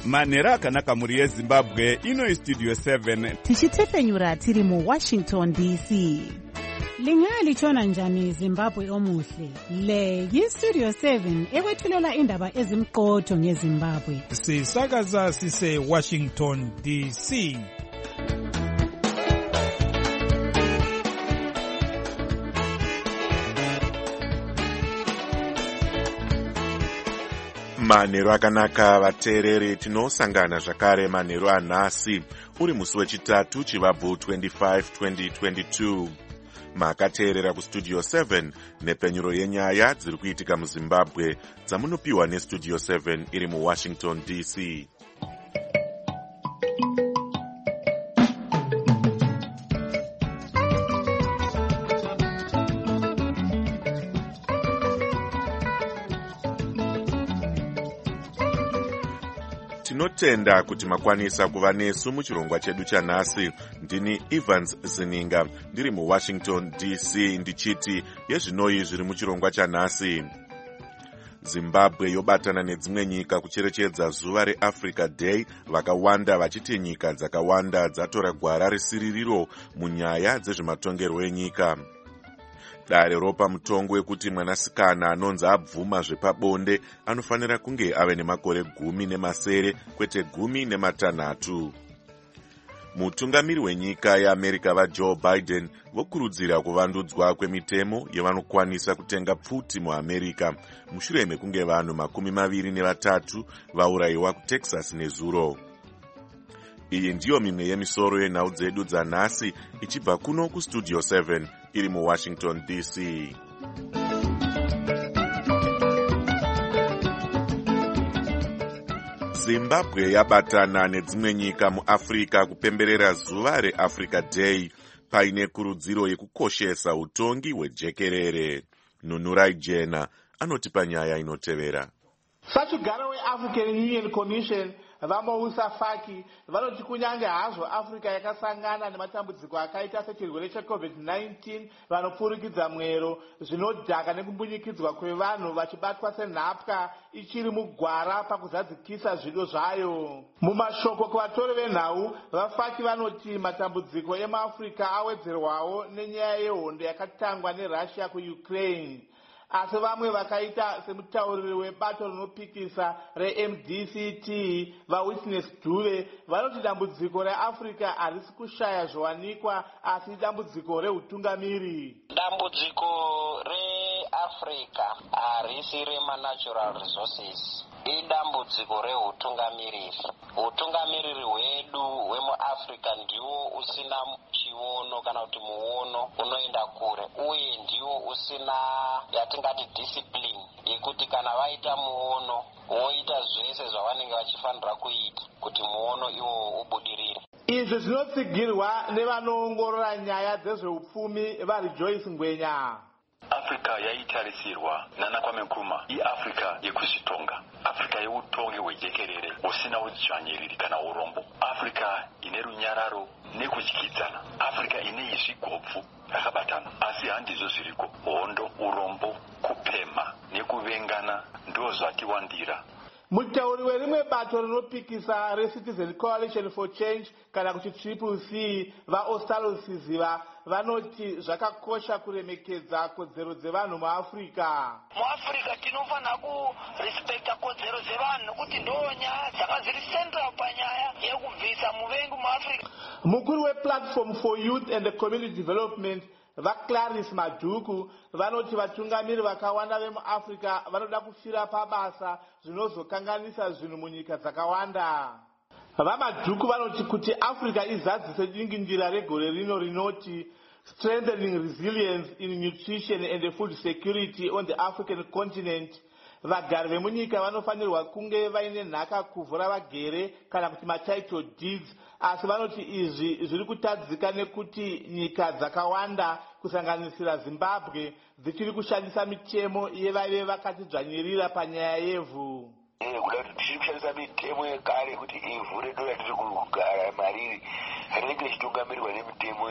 manhero akanaka muri yezimbabwe. Ino istudio 7 tichitefenyura tiri mu Washington DC. Lingalitshona njani Zimbabwe omuhle? Le yistudio 7 ekwethulela indaba ezimqotho ngeZimbabwe. Sisakaza sise Washington DC. Manhero akanaka vateereri, tinosangana zvakare manhero anhasi uri musi wechitatu chivabvu 25 2022. Makateerera kustudio 7 nepenyuro yenyaya dziri kuitika muZimbabwe dzamunopiwa nestudio 7 iri muWashington DC. Tinotenda kuti makwanisa kuva nesu muchirongwa chedu chanhasi. Ndini Evans Zininga ndiri muWashington DC ndichiti yezvinoi zviri muchirongwa chanhasi. Zimbabwe yobatana nedzimwe nyika kucherechedza zuva reAfrica Day, vakawanda vachiti nyika dzakawanda dzatora gwara resiririro munyaya dzezvematongerwo enyika. Dare ropa mutongo wekuti mwanasikana anonzi abvuma zvepabonde anofanira kunge ave nemakore 10 kwete 16. Mutungamiri wenyika yeAmerica vaJoe Biden vokurudzira kuvandudzwa kwemitemo yevanokwanisa kutenga pfuti muAmerica mushure mekunge vanhu 23 vaurayiwa kuTexas nezuro. Iyi ndiyo mimwe yemisoro yenhau dzedu dzanhasi ichibva kuno kustudio 7 iri muWashington DC. Zimbabwe yabatana nedzimwe nyika muAfrica kupemberera zuva reAfrica Day paine kurudziro yekukoshesa utongi hwejekerere. Nunurai Jena anotipa nyaya inotevera. Sachigara weAfrican Union Commission vaMousa Faki vanoti kunyange hazvo Africa yakasangana nematambudziko akaita sechirwere cheCovid-19 vanopfurikidza mwero, zvinodhaka nekumbunyikidzwa kwevanhu vachibatwa senhapwa ichiri mugwara pakuzadzikisa zvido zvayo. Mumashoko kuvatori venhau, vaFaki vanoti matambudziko emuAfrica awedzerwawo nenyaya yehondo yakatangwa neRussia kuUkraine. Asi vamwe vakaita semutauriri webato rinopikisa reMDCT vaWitness Dube vanoti dambudziko reAfrica harisi kushaya zviwanikwa asi dambudziko reutungamiri. Dambudziko reAfrica harisi remanatural resources, idambudziko reutungamiriri. Utungamiriri hwedu hwemuAfrica ndiwo usina chiono kana kuti muono unoenda kure, uye ndiwo usina yatingati discipline yekuti kana vaita muono voita zvese zvavanenge vachifanira kuita kuti muono iwo ubudirire. Izvi zvinotsigirwa nevanoongorora nyaya dzezveupfumi vaRejoice Ngwenya. Africa yaitarisirwa nana Kwame Nkrumah iAfrica yekuzvitonga, Africa yeutongi hwejekerere usina udzvanyiriri kana urombo, Africa ine runyararo nekutyidzana, Africa ine izvigobvu rakabatana. Asi handizvo zviriko, hondo, urombo, kupema nekuvengana ndo zvatiwandira. Mutauri werimwe bato rinopikisa reCitizen Coalition for Change kana kuti CCC vaOstalo Siziva vanoti zvakakosha kuremekedza kodzero dzevanhu muAfrica. MuAfrica tinofanira kurespekta kodzero dzevanhu nokuti ndonyaya dzakaziri central panyaya yekubvisa muvengi muAfrica. Mukuru wePlatform for Youth and Community Development vaClarice Maduku vanoti vatungamiri vakawanda vemuAfrica vanoda kufira pabasa zvinozokanganisa zvinhu munyika dzakawanda. VaMaduku vanoti kuti Africa izadzise dingindira regore rino rinoti strengthening resilience in nutrition and food security on the African continent. Vagari vemunyika vanofanirwa kunge vaine nhaka kuvhura vagere kana kuti matitle deeds, asi vanoti izvi zviri kutadzika nekuti nyika dzakawanda kusanganisira Zimbabwe dzichiri kushandisa mitemo yevaive vakati dzvanyirira panyaya yevhu. Kuda kuti tiri kushandisa mitemo yekare kuti ivhu redu ratiri kugara mariri rinenge richitungamirirwa nemitemo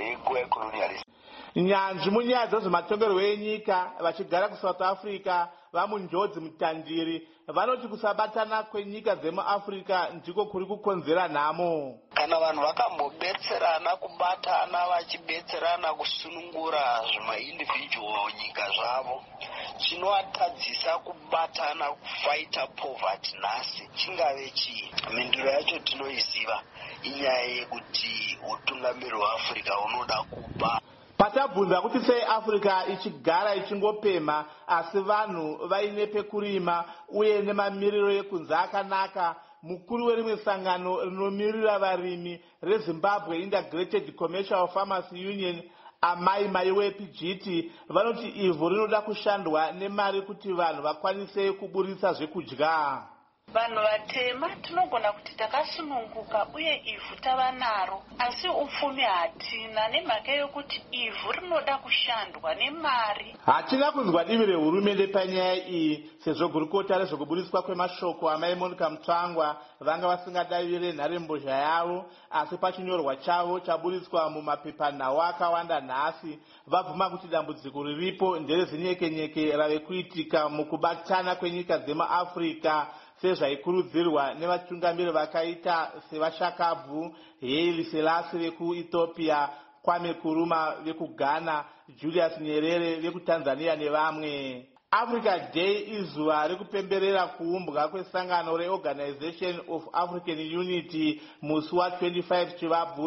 yekolonialist. Nyanzvi munyaya dzezvematongerwo enyika vachigara kuSouth Africa vamunjodzi mutandiri vanoti kusabatana kwenyika dzemuafrica ndiko kuri kukonzera nhamo. Kana vanhu vakambobetserana kubatana vachibetserana kusunungura zvima-individual nyika zvavo, chinovatadzisa kubatana kufaita poverty nhasi chingave chii? Mhinduro yacho tinoiziva, inyaya yekuti utungamiri hweAfrica unoda kuba. Patabvunza kuti sei Africa ichigara ichingopemha asi vanhu vaine pekurima uye nemamiriro ekunze akanaka, mukuru werimwe sangano rinomirira varimi reZimbabwe Integrated Commercial Farmers Union Amai Maiwe Pijiti vanoti ivhu rinoda kushandwa nemari kuti vanhu vakwanise kuburisa zvekudya. Vanhu vatema tinogona kuti takasununguka uye ivhu tava naro, asi upfumi hatina nemhaka yokuti ivhu rinoda kushandwa nemari. Hatina kunzwa divi rehurumende panyaya iyi sezvo gurukota rezvekuburiswa kwemashoko amai Monica Mutsvangwa vanga vasingadavire nharembozha yavo, asi pachinyorwa chavo chaburiswa mumapepanhau akawanda nhasi vabvuma kuti dambudziko riripo nderezinyekenyeke rave kuitika mukubatana kwenyika dzemuAfrica sezvaikurudzirwa nevatungamiri vakaita sevashakabvu Haile Selassie vekuEthiopia, Kwame Nkrumah vekuGhana, Julius Nyerere vekuTanzania nevamwe. Africa Day izuva rekupemberera kuumbwa kwesangano reOrganization of African Unity musi wa25 Chivabvu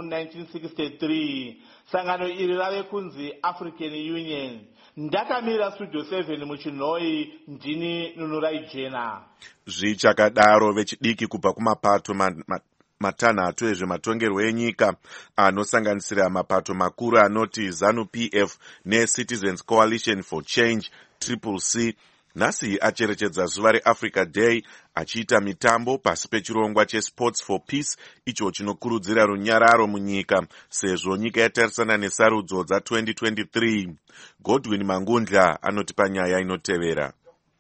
1963. Sangano iri rave kunzi African Union. Ndakamira Studio 7 muchinhoi, ndini Nunurai Jena. Zvichakadaro vechidiki kubva kumapato matanhatu ezvematongerwo enyika anosanganisira mapato makuru anoti ZANU-PF neCitizens Coalition for Change CCC nhasi acherechedza zuva reAfrica Day achiita mitambo pasi pechirongwa cheSports for Peace icho chinokurudzira runyararo munyika sezvo nyika yatarisana nesarudzo dza2023. Godwin Mangundla anotipa nyaya inotevera.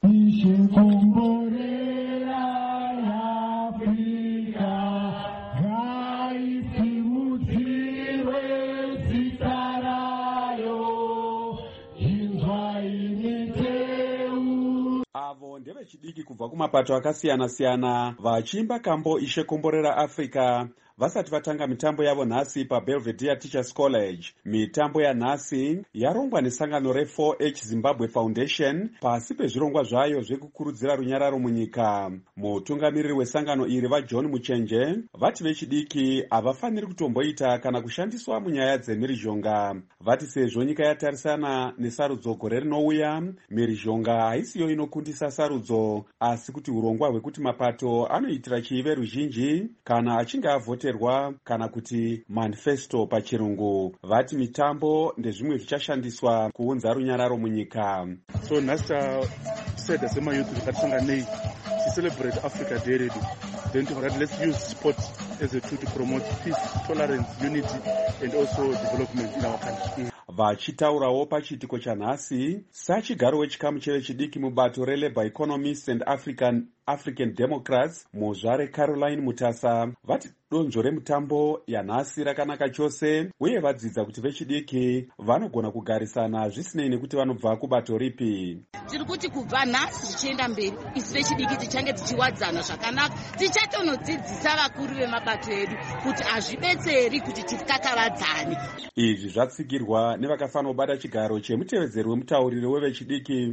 Ndevechidiki kubva kumapato akasiyana-siyana vachiimba kambo ishekomborera Africa vasati vatanga mitambo yavo nhasi paBelvedere Teachers College. Mitambo yanhasi yarongwa nesangano re4H Zimbabwe Foundation pasi pezvirongwa zvayo zvekukurudzira runyararo munyika. Mutungamiriri wesangano iri vaJohn Muchenje vati vechidiki havafaniri kutomboita kana kushandiswa munyaya dzemhirizhonga. Vati sezvo nyika yatarisana nesarudzo gore rinouya, mhirizhonga haisiyo inokundisa sarudzo, asi kuti urongwa hwekuti mapato anoitira chiive ruzhinji kana achinge avhoterwa kana kuti manifesto pachirungu. Vati mitambo ndezvimwe zvichashandiswa kuunza runyararo munyika. So nhasi said as youth ngatisanganei to celebrate Africa Day ready. Then let's use sport as a tool to promote peace, tolerance, unity and also development in our country. Vachitaurawo pachiitiko chanhasi sachigaro wechikamu chevechidiki mubato reLabour Economists and African Democrats muzvare Caroline Mutasa vati donzvo remutambo yanhasi rakanaka chose uye vadzidza kuti vechidiki vanogona kugarisana zvisinei nekuti vanobva kubato ripi. Tiri kuti kubva nhasi zvichienda mberi isi vechidiki tichange tichiwadzana zvakanaka, tichatonodzidzisa vakuru vemabato edu kuti hazvibetseri kuti tikakavadzane. Izvi zvatsigirwa nevakafanira kubata chigaro chemutevedzeri wemutauriri wevechidiki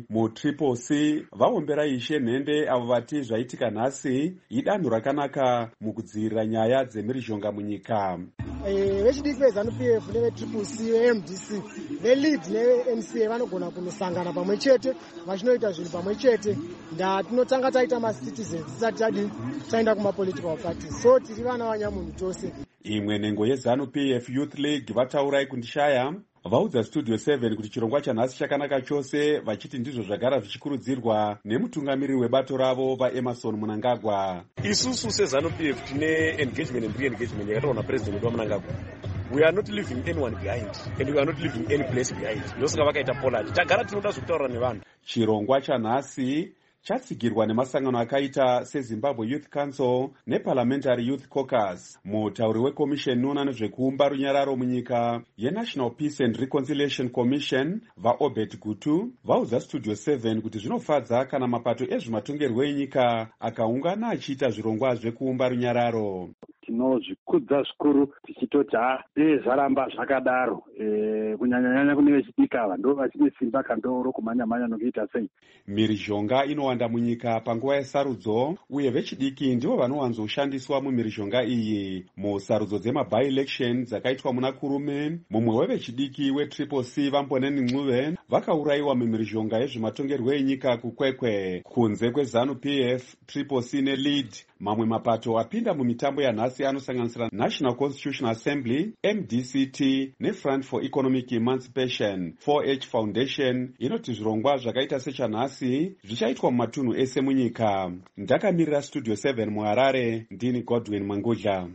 muCCC vaombera Ishe Nhende avo vati zvaitika nhasi idanho rakanaka mukudzivirira nyaya dzemhirizhonga munyika. Vechidiki veZANU-PF neveCCC veMDC veLead neMCA vanogona kunosangana pamwe chete vachinoita zvinhu pamwe chete. Tinotanga taita macitizens tisati taenda kumapolitical parties, so tiri vana vanyamunhu tose. Imwe nhengo yeZANU-PF Youth League vataurai kundishaya vaudza Studio 7 kuti chirongwa chanhasi chakanaka chose, vachiti ndizvo zvagara zvichikurudzirwa nemutungamiriri webato ravo vaEmerson Mnangagwa. Isusu seZANU-PF tine engagement and re-engagement yakataurwa naPresident wedu Mnangagwa. We are not leaving anyone behind and we are not leaving any place behind. Ndosaka vakaita polati tagara tinoda zvekutaura nevanhu. Chirongwa chanhasi chatsigirwa nemasangano akaita seZimbabwe Youth Council neParliamentary Youth Caucus. Mutauri wekomisheni inoona nezvekuumba runyararo munyika yeNational Peace and Reconciliation Commission vaObert Gutu vaudza Studio 7 kuti zvinofadza kana mapato ezvematongerwo enyika akaungana achiita zvirongwa zvekuumba runyararo. Tinozvikudza zvikuru tichitoti dei zvaramba zvakadaro, kunyanyanyanya kune vechidiki ava ndo vachine simba kandoro kumhanya-mhanya nokuita sei. Mhirizhonga inowanda munyika panguva yesarudzo uye vechidiki ndivo vanowanzoshandiswa mumhirizhonga iyi. Musarudzo dzema-by-election dzakaitwa muna Kurume, mumwe wevechidiki weCCC Vamboneni Ncube vakaurayiwa mumhirizhonga yezvematongerwo enyika kuKwekwe. Kunze kweZANU-PF, CCC neLead, mamwe mapato apinda mumitambo yanhasi anosanganisira National Constitutional Assembly, MDCT neFront for Economic Emancipation. 4H Foundation inoti zvirongwa zvakaita sechanhasi zvichaitwa mumatunhu ese munyika. Ndakamirira Studio 7 muHarare, ndini Godwin Mangudla.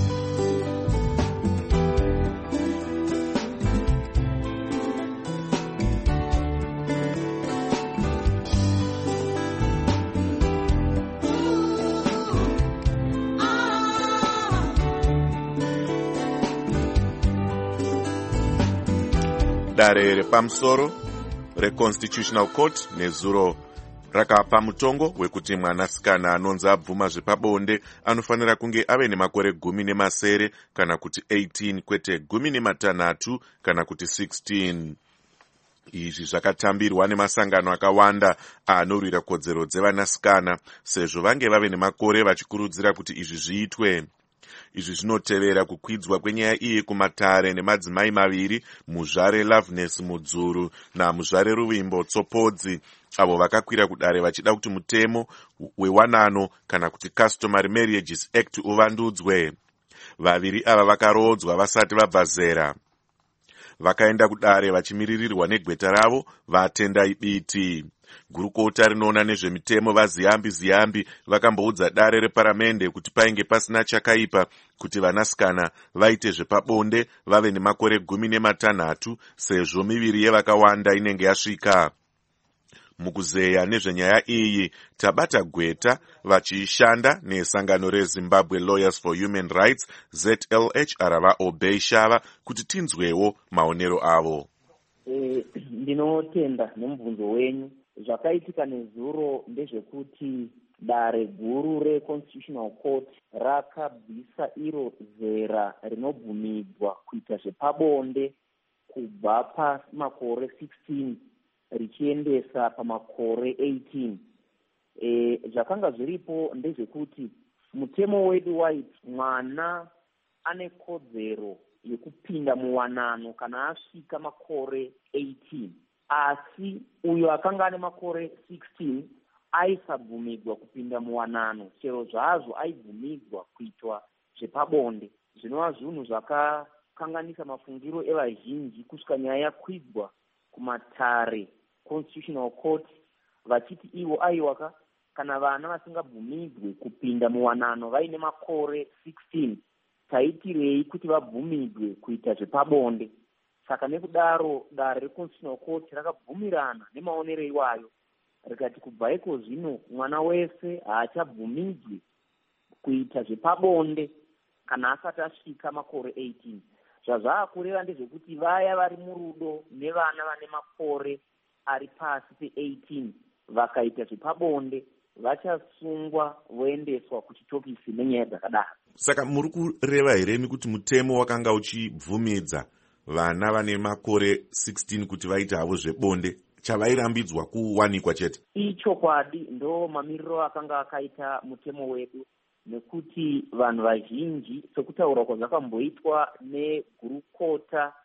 Dare repamusoro reConstitutional Court nezuro rakapa mutongo wekuti mwanasikana anonzi abvuma zvepabonde anofanira kunge ave nemakore 10 kana kuti 18 kwete 16 kana kuti 16. Izvi zvakatambirwa nemasangano akawanda anorwira kodzero dzevanasikana sezvo vange vave nemakore vachikurudzira kuti izvi zviitwe. Izvi zvinotevera kukwidzwa kwenyaya iyi kumatare nemadzimai maviri, muzvare Loveness Mudzuru namuzvare Ruvimbo Tsopodzi, avo vakakwira kudare vachida kuti mutemo wewanano kana kuti Customary Marriages Act uvandudzwe. Vaviri ava vakarodzwa vasati vabva zera. Vakaenda kudare vachimiririrwa negweta ravo vaTendai Biti. Gurukota rinoona nezvemitemo vaZiyambi vakamboudza dare reparamende kuti painge pasina chakaipa kuti vanasikana vaite zvepabonde vave nemakore 16 sezvo miviri yevakawanda inenge yasvika. Mukuzeya nezvenyaya iyi tabata gweta vachishanda nesangano reZimbabwe Lawyers for Human Rights ZLHR vaObey Shava kuti tinzwewo maonero avo. Ndinotenda nemubvunzo wenyu. Zvakaitika nezuro ndezvekuti dare guru reConstitutional Court rakabvisa iro zera rinobvumidzwa kuita zvepabonde kubva pamakore 16 richiendesa pamakore 18. Zvakanga zviripo ndezvekuti mutemo wedu waiti mwana ane kodzero yekupinda muwanano kana asvika makore 18. Asi uyo akanga ane makore 16 aisabvumidzwa kupinda muwanano, chero zvazvo aibvumidzwa kuitwa zvepabonde. Zvinova zvinhu zvakakanganisa mafungiro evazhinji kusvika nyaya yakwidzwa kumatare Constitutional Court vachiti ivo aiwaka kana vana vasingabvumidzwe kupinda muwanano vaine makore 16 taitirei kuti vabvumidzwe kuita zvepabonde. Saka nekudaro dare reConstitutional Court rakabvumirana nemaonero iwayo rikati kubva iko zvino mwana wese haachabvumidzwi kuita zvepabonde kana asati asvika makore 18. Zvazvaakureva ndezvekuti vaya vari murudo nevana vane makore ari pasi pe18 vakaita zvepabonde vachasungwa voendeswa kuchitokisi nenyaya dzakadaro. Saka muri kureva heremi kuti mutemo wakanga uchibvumidza vana vane makore 16 kuti vaite havo zvebonde chavairambidzwa kuwanikwa chete? Ichokwadi ndo mamiriro akanga akaita mutemo wedu, nekuti vanhu vazhinji sekutaura kwazvakamboitwa negurukota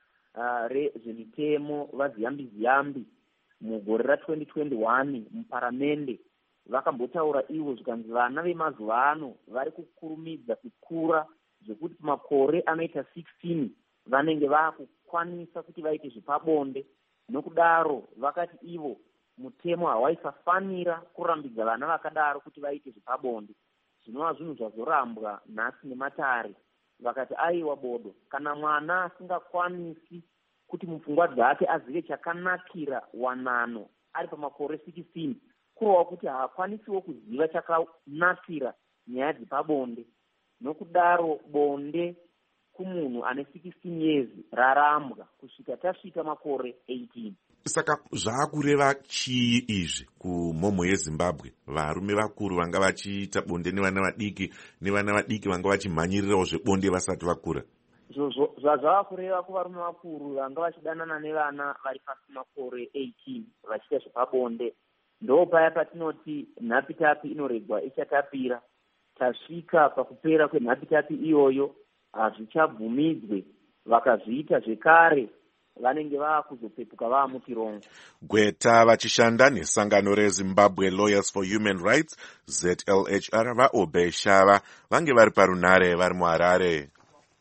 rezvemitemo vaZiyambi mugore ra2021 muparamende vakambotaura ivo zvikanzi vana vemazuva ano vari kukurumidza kukura zvekuti makore anoita 16 vanenge vaakukwanisa kuti vaite zvepabonde. Nokudaro vakati ivo mutemo hawaisafanira kurambidza vana vakadaro kuti vaite zvepabonde. Zvinova zvinhu zvazorambwa nhasi nematare. Vakati aiwa bodo, kana mwana asingakwanisi kuti mupfungwa dzake azive chakanakira wanano ari pamakore 16, kurova kuti haakwanisiwo kuziva chakanakira nyaya dzepabonde. Nokudaro bonde kumunhu ane 16 years rarambwa kusvika tasvika makore 18. Saka zvaakureva chii izvi kumhomho yeZimbabwe? Varume vakuru vanga vachiita bonde nevana vadiki vanga vachimhanyirirawo zvebonde vasati vakura. Zvazvava kureva kuvarume vakuru vanga vachidanana nevana vari pasi makore 18 vachiita zvepabonde. Ndo paya patinoti nhapitapi inoregwa ichatapira. Tasvika pakupera kwenhapitapi iyoyo hazvichabvumidzwe. Vakazviita zvekare vanenge vaakuzopepuka vaamukirongo. Gweta vachishanda nesangano reZimbabwe Lawyers for Human Rights ZLHR vaObey Shava vange vari parunare vari muHarare.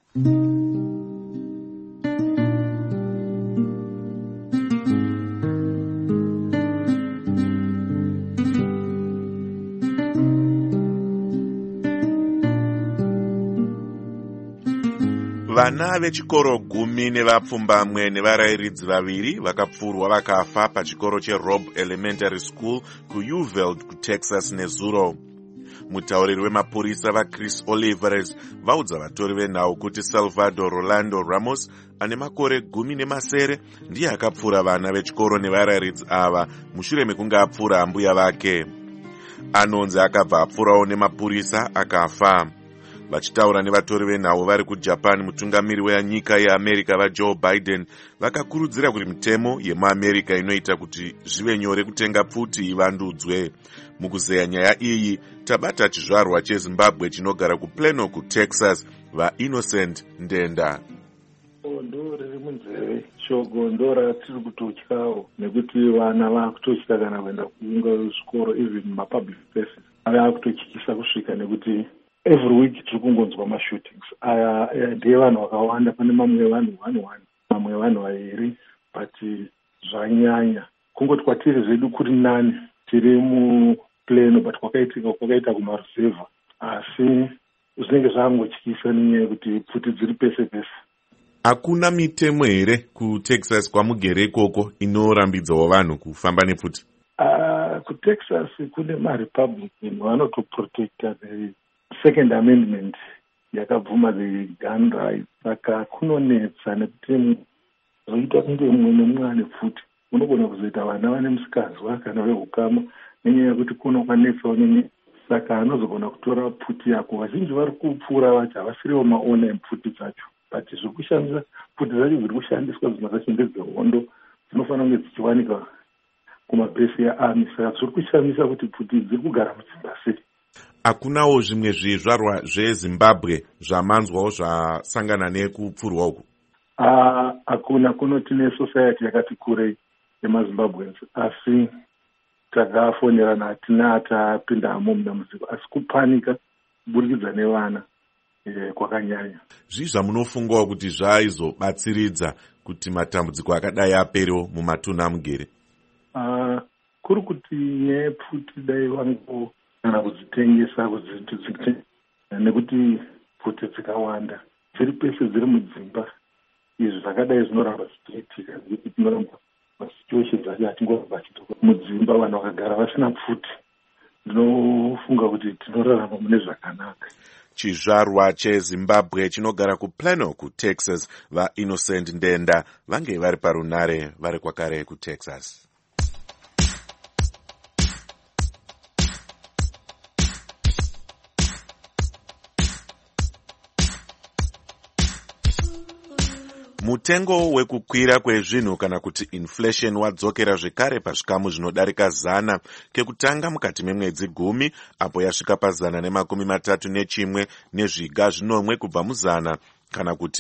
Vana vechikoro 10 nevapfumbamwe nevarayiridzi 2 vakapfurwa vakafa pachikoro cheRob Elementary School kuUvalde kuTexas nezuro. Mutauriri wemapurisa vaChris Oliveres vaudza vatori venhau kuti Salvador Rolando Ramos ane makore 17 ndiye akapfura vana vechikoro nevarayiridzi ava mushure mekunge apfura ambuya vake. Anonzi akabva apfurawo nemapurisa akafa. Vachitaura nevatori venhau vari kuJapan, mutungamiri wenyika yeAmerica vaJoe Biden vakakurudzira kuti mitemo yemuAmerica inoita kuti zvive nyore kutenga pfuti ivandudzwe. Mukuzeya nyaya iyi tabata chizvarwa cheZimbabwe chinogara kuPlano kuTexas vaInnocent Ndenda. Ndo riri munzeve shoko ndo ratiri kutotyawo nekuti vana vakutotya kana kuenda kuunga zvikoro even mumapublic places avakutotyisa kusvika nekuti every week tiri kungonzwa mashootings aya ndiye vanhu vakawanda. Pane mamwe vanhu 1 mamwe vanhu 2 but zvanyanya kungoti kwatiri zvedu kuri nani tiri muPlano but kwakaita kumareserva asi zvinenge zvangotyisa nenyaya yekuti pfuti dziri pese pese. Hakuna mitemo here kuTexas kwamugere ikoko inorambidzawo vanhu kufamba nepfuti? KuTexas kune maRepublican vanotoprotecta the Second Amendment yakabvuma the gun rights. Saka kunonetsa nekuti zoita kunge mumwe nemumwe ane pfuti. Unogona kuzoita vana vane musikazwa kana vehukama nenyaya yekuti kunokwanetsawo nenyaya. Saka anozogona kutora pfuti yako. Vazhinji vari kupfuura vacho havasiriwo maona empfuti dzacho. But zvokushandisa pfuti dzacho dziri kushandiswa dzimwe dzacho ndedzehondo dzinofanira kunge dzichiwanika kumabhesi yaarmy. Saka zviri kushandisa kuti pfuti dziri kugara mudzimba sei. Hakunawo zvimwe zvizvarwa zveZimbabwe zvamanzwawo zvasangana nekupfurwa uku? Hakuna. Kunoti nesociety yakati kurei yemaZimbabweans asi takafonerana hatina atapindamo mudambudziko asi kupanika kuburikidza nevana kwakanyanya. Zvii zvamunofungawo kuti zvaizobatsiridza kuti matambudziko akadai aperewo mumatunhu amugere? Kuri kuti nyaya yepfuti dai vangu kana kudzitengesa nekuti pfuti dzikawanda dziri pese dziri mudzimba. Izvi zvakadai zvinoramba zvichiitika zekuti tinoramba masituations acho atingoramba achidzoka mudzimba vanhu vakagara vasina pfuti. Ndinofunga kuti tinorarama mune zvakanaka. Chizvarwa cheZimbabwe chinogara kuPlano kuTexas vaInnocent Ndenda vange vari parunare vari kwakare kuTexas. Mutengo wekukwira kwezvinhu kana kuti inflation wadzokera zvekare pazvikamu zvinodarika 100 kekutanga mukati memwedzi 10 apo yasvika pa131 nezviga zvinomwe kubva mu100 kana kuti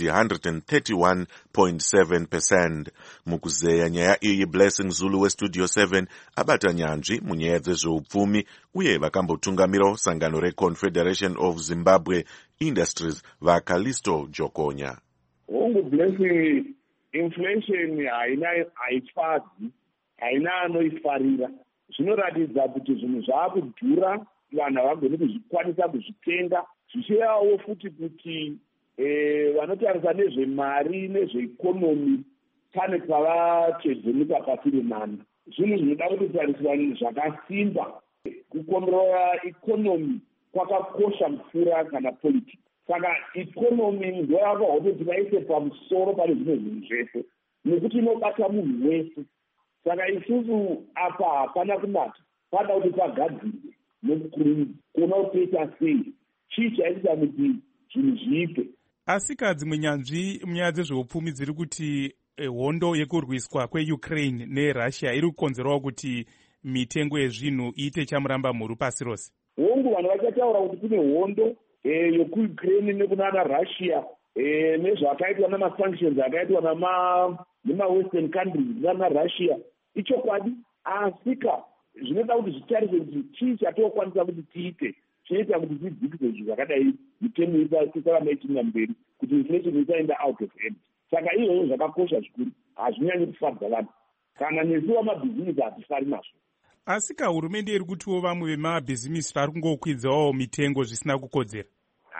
131.7%. Mukuzeya nyaya iyi Blessing Zulu weStudio 7 abata nyanzvi munyaya dzezveupfumi uye vakambotungamirawo sangano reConfederation of Zimbabwe Industries vaCallisto Jokonya. Blessing, inflation haifadzi, haina anoifarira. Zvinoratidza kuti zvinhu zvakudhura vanhu havagoni kuzvikwanisa kuzvitenga. Zvichiyawo futi kuti vanotarisa nezvemari nezveikonomi pane kwavachedzemuka pasiri nani. zvinhu zvinoda kutariswa zvakasimba. Kukontrola ikonomi kwakakosha mupfuura kana politics. Saka ikonomi ndo yakawa kuti vaise pamusoro pane zvimwe zvinhu zvese nekuti inobata munhu wese. Saka isusu apa hapana kunaka, pada kuti pagadzirwe nekukuona kutoita sei, chii chaitisa kuti zvinhu zviite. Asika dzimwe nyanzvi munyaya dzezveupfumi dziri kuti hondo yekurwiswa kweUkraine neRussia iri kukonzerawo kuti mitengo yezvinhu iite chamuramba mhuru pasi rose. Hongu vanhu vachataura kuti kune hondo yekuukraine nekunana Russia nezvakaitwa namasanctions akaitwa nemawestern countries nana Russia. Ichokwadi, asika zvinoda kuti zvitariswe kuti chii chatokwanisa kuti tiite chinoita kuti tidzikise zvinhu zvakadai mitengo isaramba ichiinda mberi kuti inflation isaenda out of hand. Saka izvozvo zvakakosha zvikuru, hazvinyanyi kufadza vanhu kana nesu vamabhizinisi hatifari nazvo. Asika hurumende iri kutiwo vamwe vemabhizimisi vari kungokwidzawo mitengo zvisina kukodzera.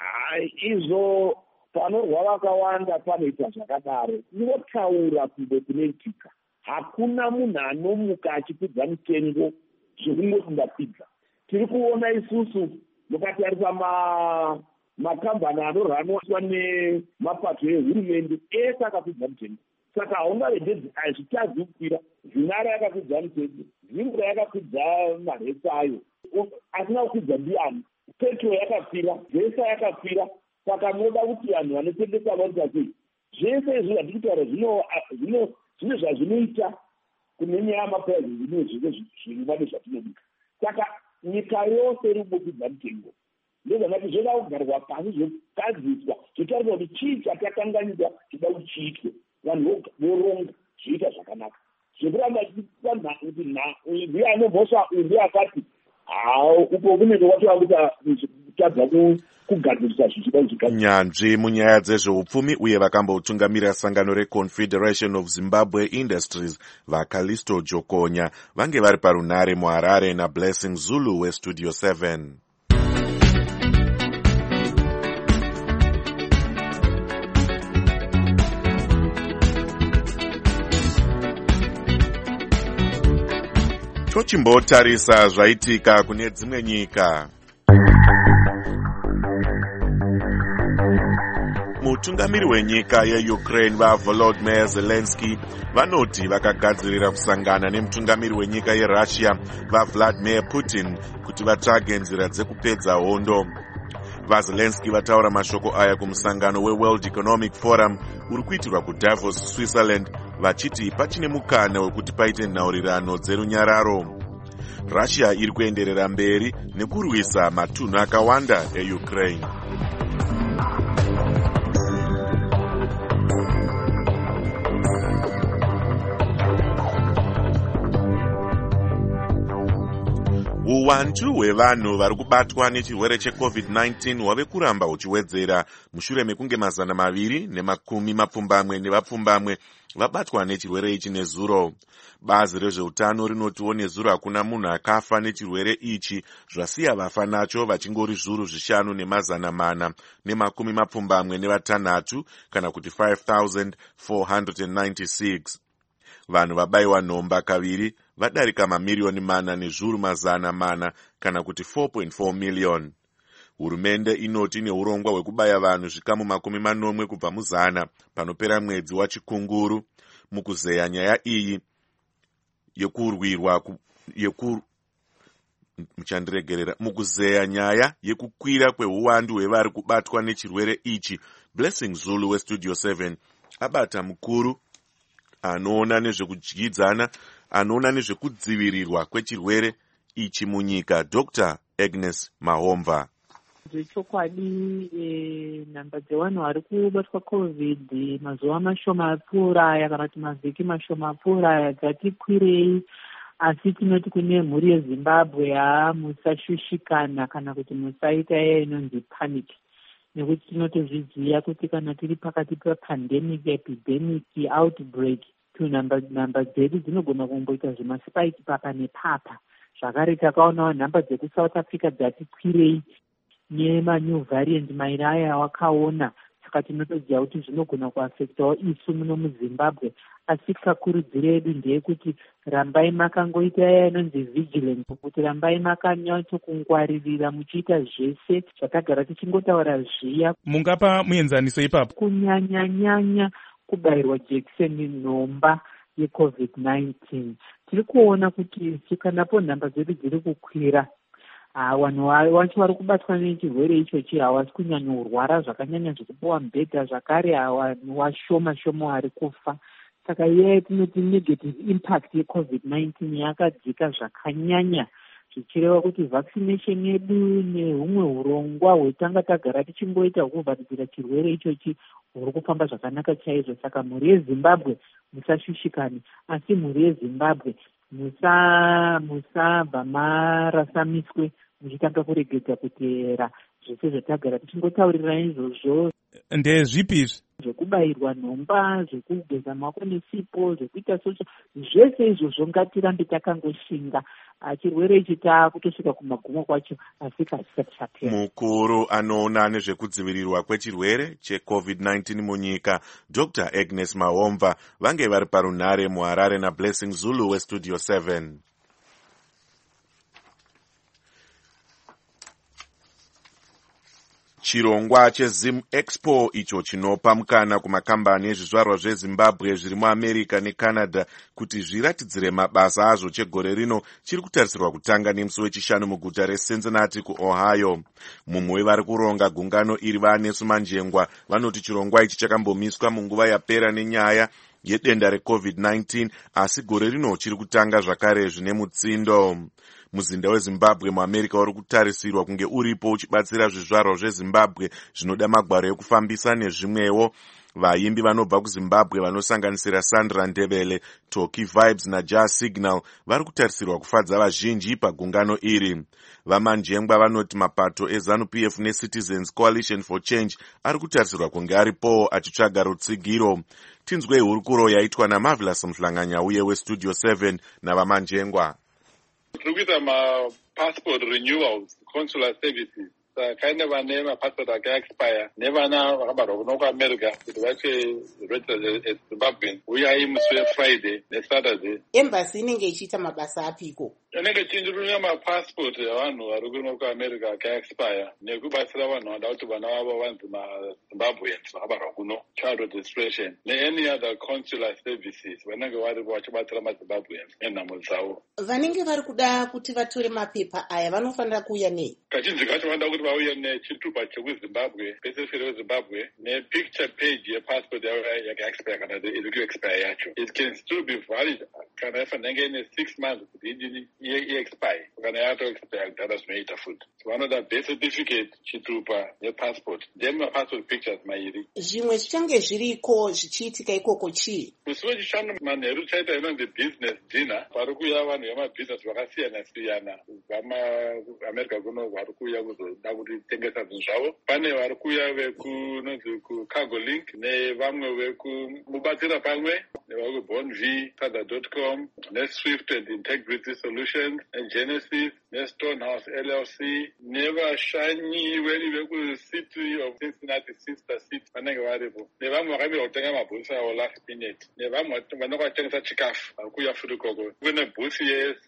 Izvo panorwa vakawanda panoita zvakadaro, inotaura kundokunoitika. Hakuna munhu anomuka achikwidza mitengo zvekungoti ndakwidza. Tiri kuona isusu mukatarisa makambani anorwanwa nemapato ehurumende ese akakwidza mitengo. Saka haungavedhedzi hazvitadzi kukwira. Zinara yakakwidza mitengo, Zimbra yakakwidza maresi ayo, asina kukwidza ndiani. Petro yakakwira, Vesa yakakwira. Saka munoda kuti vanhu vanotengesa vaita sei. Zvese izvi zvatiri kutaura zvine zvazvinoita kune nyaya yamapurazi zvimwe vane zvatinobika. Saka nyika yose iri kukwidza mitengo. Ndozvangati zvoda kugarwa pasi zvokadziswa zvotariswa kuti chii chatakanganisa chida kuti chiitwe. Vanhu voronga zviita zvakanaka. Zvekuramba chipanha kuti ndiye anobvosva uyu ndiye akati uko kunenge kwatova kutadza kugadzirisa zvichida. Nyanzvi munyaya dzezveupfumi uye vakamboutungamira sangano reConfederation of Zimbabwe Industries vaCalisto Jokonya vange vari parunare muHarare naBlessing Zulu weStudio 7. Tochimbotarisa zvaitika kune dzimwe nyika. Mutungamiri wenyika yeUkraine vaVolodymyr Zelensky vanoti vakagadzirira kusangana nemutungamiri wenyika yeRussia vaVladimir Putin kuti vatsvage nzira dzekupedza hondo. VaZelensky vataura mashoko aya kumusangano weWorld Economic Forum uri kuitirwa kuDavos, Switzerland, vachiti pachine mukana wekuti paite nhaurirano dzerunyararo. Russia iri kuenderera mberi nekurwisa matunhu akawanda eUkraine. Uwandu hwevanhu vari kubatwa nechirwere cheCovid-19 hwave kuramba huchiwedzera mushure mekunge 270 nevapfumbamwe vabatwa nechirwere ichi nezuro. Bazi rezveutano rinotiwo nezuro hakuna munhu akafa nechirwere ichi, zvasiya vafa nacho vachingori zviuru 5,476 kana kuti 5,496. Vanhu vabayiwa nhomba kaviri vadarika mamiliyoni 4,400,000 kana kuti 4.4 miliyoni. Hurumende inoti neurongwa hwekubaya vanhu zvikamu 80 kubva muzana panopera mwedzi wachikunguru mukuzeya nyaya iyi mukuzeya nyaya yekukwira kweuwandu hwevari kubatwa nechirwere ichi. Blessing Zulu weStudio 7 abata mukuru anoona nezvekudyidzana, anoona nezvekudzivirirwa kwechirwere ichi munyika, Dr. Agnes Mahomva. Zvechokwadi nhamba dzevanhu vari kubatwa COVID mazuva mashoma apfuuraya kana kuti mavhiki mashoma apfuuraya dzati kwirei, asi tinoti kune mhuri yeZimbabwe musashushikana kana kuti musaita yaya inonzi panic, nekuti tinotozviziva kuti kana tiri pakati pepandemic, epidemic, outbreak, nhamba dzedu dzinogona kumboita zvemasipaiki papa nepapa. Zvakare takaonawo nhamba dzekuSouth Africa dzati kwirei nemanew variant mairi aya wakaona. saka tinotoziva kuti zvinogona kuafektawo isu muno muzimbabwe. Asi kakurudziro yedu ndeyekuti rambai makangoita yanonzi vigilance, kuti rambai makanyatso-kungwaririra muchiita zvese zvatagara tichingotaura zviya. Mungapa muenzaniso ipapo? Kunyanya-nyanya kubayirwa jekiseni nhomba yeCovid-19. Tiri kuona kuti tikanapo nhamba dzedu dziri kukwira, vanhu vacho vari kubatwa nechirwere ichochi havasi kunyanyorwara zvakanyanya zvekupiwa mubhedha, zvakare vanhu vashoma vari kufa. Saka iye tinoti negative impact yeCovid-19 yakadzika zvakanyanya, zvichireva kuti vaccination yedu nehumwe urongwa hwetanga tagara tichingoita hwekuvharidzira chirwere ichochi huri kufamba zvakanaka chaizvo. Saka mhuri yeZimbabwe musashushikani, asi mhuri yeZimbabwe musabva marasamiswe muchitanga kuregedza kuteera zvese zvatagara tichingotaurira izvozvo. Ndezvipi izvi? Zvekubayirwa nhomba, zvekugeza maoko nesipo, zvekuita socho, zvese izvozvo ngatirambe takangoshinga. Chirwere ichi taakutosvika kumagumo kwacho, asi kasisati chapera. Mukuru anoona nezvekudzivirirwa kwechirwere cheCovid-19 munyika, Dr. Agnes Mahomva, vange vari parunhare muHarare naBlessing Zulu weStudio 7. Chirongwa cheZim Expo, icho chinopa mukana kumakambani ezvizvarwa zveZimbabwe zviri muAmerica neCanada kuti zviratidzire mabasa azvo chegore rino, chiri kutarisirwa kutanga nemusi wechishanu muguta reCincinnati kuOhio. Mumwe wevari kuronga gungano iri vaNesu Manjengwa vanoti chirongwa ichi chakambomiswa munguva yapera nenyaya yedenda reCovid-19, asi gore rino chiri kutanga zvakare zvine mutsindo. Muzinda weZimbabwe muAmerica uri kutarisirwa kunge uripo uchibatsira zvizvarwa zveZimbabwe zvinoda magwaro ekufambisa nezvimwewo. Vaimbi vanobva kuZimbabwe vanosanganisira Sandra Ndebele, Toki Vibes naJazz Signal vari kutarisirwa kufadza vazhinji pagungano iri. VaManjengwa vanoti mapato eZANU-PF neCitizens Coalition for Change ari kutarisirwa kunge aripowo achitsvaga rutsigiro. Tinzwei hurukuro yaitwa naMarvelous Mhlanganya uye weStudio 7 navaManjengwa. Tiri kuita mapassport renewals, consular services. Sakaine vane mapassport akaexpire nevana vakabarwa kuno kuAmerica kuti vache registered as Zimbabwean, uyai musi weFriday neSaturday. Embassy inenge ichiita mabasa apiko? Inenge ichirunya mapassport evanhu vari kuno kuAmerica akaexpire nekubatsira vanhu vanoda kuti vana vavo vanzi maZimbabweans vakabarwa kuno, child registration neany other consular services vanenge varipo vachibatsira maZimbabweans nenhamo dzavo. Vanenge vari kuda kuti vatore mapepa aya vanofanira kuuya nei? Kazhinji kacho vanoda kuti vauye nechitupa chekuZimbabwe, pesefere weZimbabwe, nepicture page yepassport yakaexpire kana iri kuexpire yacho. It can still be valid kana yafanenge ine 6 months kuti idini iexpire, kana yatoexpire kudhara zvinoita futi. Vanoda birth certificate, chitupa nepassport, then mapassport pictures mairi. Zvimwe zvichange zviriko zvichiitika ikoko chii? Musi wechishanu manheru chaita inonzi business dinner, pari kuuya vanhu vemabhizinesi vakasiyana-siyana vamaAmerica kuno vari kuuya kuzoda kutengesa zvinhu zvavo. Pane vari kuuya vekunonzi kuCargo Link nevamwe vekumubatsira pamwe nevekuBonV, Tada.com, neSwift and Integrity Solutions, neGenesis, neStonehouse LLC, nevashanyi vekuCity of Cincinnati Sister City vanenge varipo, nevamwe vakamira kutenga mabhusi avo last minute, nevamwe vanenge vatengesa chikafu vari kuuya futi koko. Kune bhusi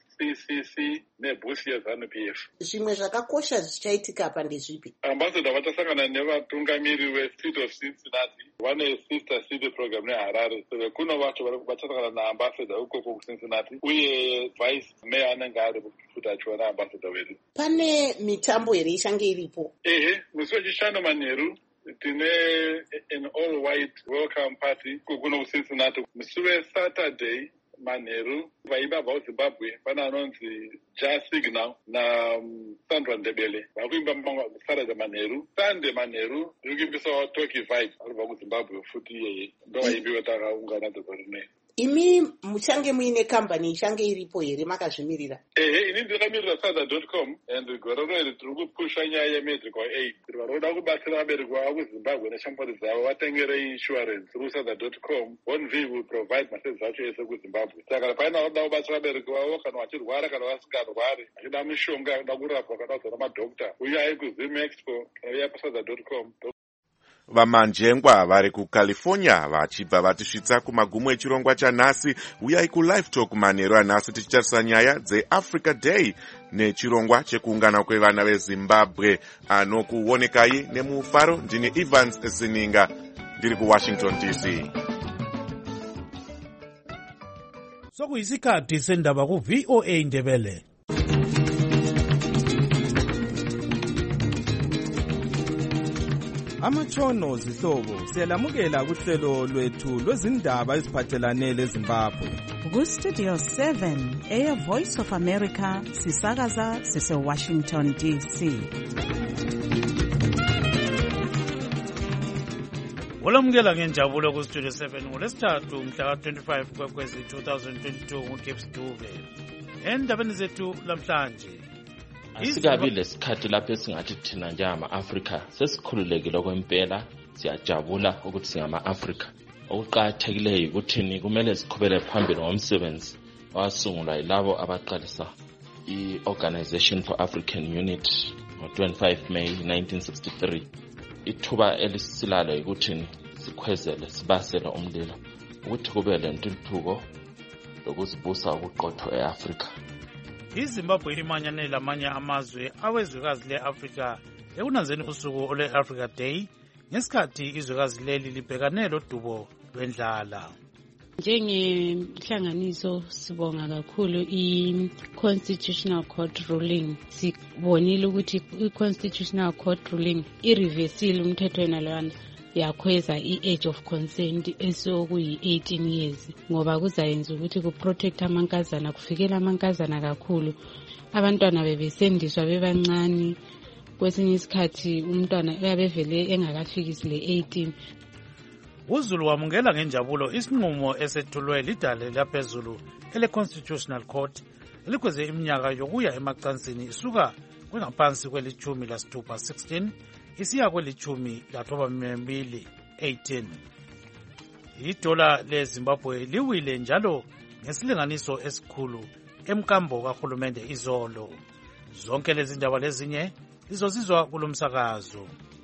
CCC nebhusi yeZANU-PF. Zvimwe zvakakosha zvichaitika apa ndezvipi? Ambassador vachasangana nevatungamiri veCity of Cincinnati, vane Sister City program neHarare. So kuno vacho vachasangana naambassador ukoko kuCincinnati uye vice mayor anenge aripo kuti achiona ambassador vedu. Pane mitambo here ichange iripo? Ehe, musi wechishanu manheru tine an all white welcome party kuno kuCincinnati. Musi weSaturday manheru vaimba vaZimbabwe pana anonzi Jazz Signal naSandra Ndebele vari kuimba Saturday manheru. Sunday manheru iri kuimbisawo Toki Vibes aribva kuZimbabwe futi iyeye ndo vaimbi vatakaungana dzegore rineri. Imi muchange muine kambani ichange iripo here makazvimirira? Ehe, ini ndakamirira Tada.com and gore rineri tiri kupusha nyaya yemedical aid. Vanoda kubatsira vabereki vavo kuZimbabwe neshamwari dzavo vatengere insurance through Tada.com. BonV will provide maservice acho ese kuZimbabwe. Saka paina vanoda kubatsira vabereki vavo kana vachirwara kana vasingarwari, vachida mishonga, vachida kurapwa kana kudzana madhokta, uyai kuZim Expo kana uyai paSada.com. vamanjengwa vari kucalifornia vachibva vatisvitsa kumagumo echirongwa chanhasi. uyai kulive talk manheru anhasi tichitarisa nyaya dzeafrica day nechirongwa chekuungana kwevana vezimbabwe. Anokuonekai nemufaro ndini Evans Zininga ndiri kuwashington DC. Sokuyisikhathi sendaba ku-VOA Ndebele. Amatshono zihlobo siyalamukela kuhlelo lwethu lwezindaba eziphathelane leZimbabwe. Ku-Studio 7 Air Voice of America sisakaza sise-Washington DC. Olamukela ngenjabulo ku-Studio 7 ngolesithathu mhla ka-25 kwekwezi 2022 nguGibbs Dube. Endabeni zethu lamhlanje, asikabi lesikhathi lapho esingathi thina njengama-Afrika sesikhululekile okwempela, siyajabula ukuthi singama-Afrika. Okuqakathekileyo ukuthini kumele siqhubele phambili ngomsebenzi owasungulwa yilabo abaqalisa i-Organization for African Unity ngo-25 May 1963. Ithuba elisilalo yikuthini sikhwezele sibasele umlilo ukuthi kube lentuthuko lokuzibusa ubuqotho e-Afrika. iZimbabwe imanyane lamanye amazwe awezwekazi le-Afrika ekunanzeni usuku olwe-Africa Day ngesikhathi izwekazi leli libhekane lodubo lwendlala. Njengenhlanganiso sibonga kakhulu i-Constitutional Court ruling. Sibonile ukuthi i-Constitutional Court ruling ireversile umthetho wenalwana yakhweza i-age of consent esokuyi-18 years ngoba kuzayenza ukuthi kuprotect amankazana, kufikela amankazana kakhulu. Abantwana bebesendiswa bebancane, kwesinye isikhathi umntwana uyabevele engakafikisi le-18. uZulu wamukela ngenjabulo isinqumo esethulwe lidale laphezulu ele-Constitutional Court elikweze iminyaka yokuya emacansini isuka kwengaphansi kwelithumi lasithupha 16 isiya kwelithumi lathoba-2 18. Idola leZimbabwe liwile njalo ngesilinganiso esikhulu emkambo kahulumende izolo. Zonke lezi ndaba lezinye izozizwa kulomsakazo.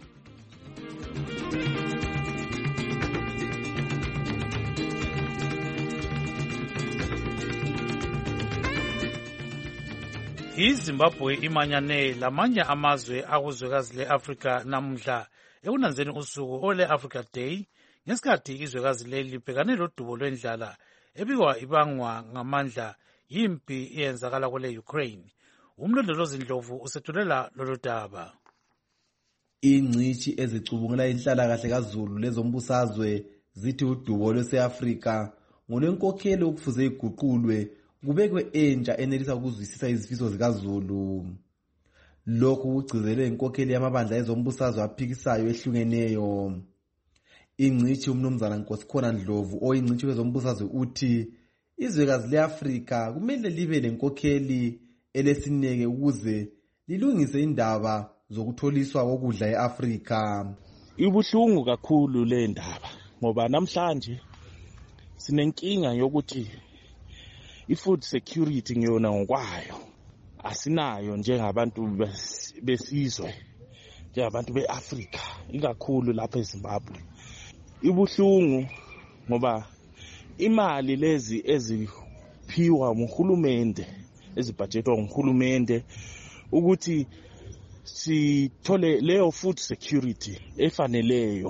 iZimbabwe imanyane lamanye amazwe akuzwekazi le-Afrika namhla ekunanzeni usuku ole-Africa Day ngesikhathi izwekazi leli libhekane lodubo lwendlala ebikwa ibangwa ngamandla yimpi eyenzakala kwele Ukraine. Umlondolozi Ndlovu usethulela lolu daba. Ingcishi ezicubungula inhlalakahle kaZulu lezombusazwe zithi udubo lwase-Afrika ngolwenkokheli okufuze iguqulwe kubekwe entsha enelisa ukuzwisisa izifiso zikaZulu. Lokhu kugcizelwe inkokheli yamabandla ezombusazwe aphikisayo ehlukeneyo. Ingcishi umnumzana Nkosikhona Ndlovu oyingcishi wezombusazwe uthi izwekazi le-Afrika kumele libe lenkokheli elesineke ukuze lilungise indaba zokutholiswa kokudla e-Afrika. Ibuhlungu kakhulu le ndaba ngoba namhlanje sinenkinga yokuthi i-food security ngiyona ngokwayo asinayo njengabantu besizwe, njengabantu be-Afrika, ikakhulu lapha eZimbabwe. Ibuhlungu ngoba imali lezi eziphiwa nguhulumende, ezibhajethwa nguhulumende ukuthi sithole leyo food security efaneleyo,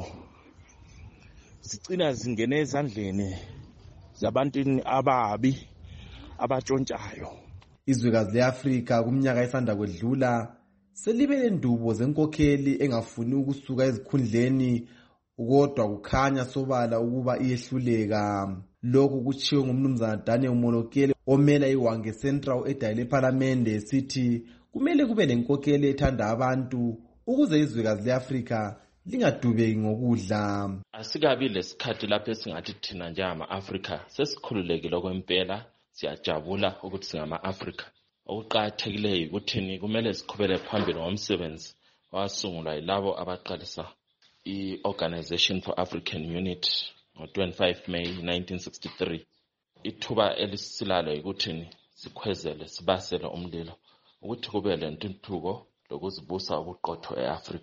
zicina zingene ezandleni zabantu ababi abatshontshayo. Izwekazi le-Afrika kumnyaka esanda kwedlula selibe lendubo zenkokheli engafuni ukusuka ezikhundleni kodwa kukhanya sobala ukuba iyehluleka. Lokhu kutshiwo ngumnumzana Daniel Molokele omela iWange Central edale leParliament sithi kumele kube lenkokheli ethanda abantu ukuze izwekazi le-Afrika lingadubeki ngokudla. Asikabi lesikhathi lapho esingathi thina njengama-Afrika sesikhululekile okwempela, siyajabula ukuthi singama-Afrika. Okuqakathekileyo ukuthini kumele siqhubele phambili ngomsebenzi owasungulwa yilabo abaqalisa i-Organization for African Unity ngo-25 May 1963. Ithuba elisilalo yikuthini sikhwezele sibasele umlilo ukuthi kube lentuthuko lokuzibusa ubuqotho e-Afrika.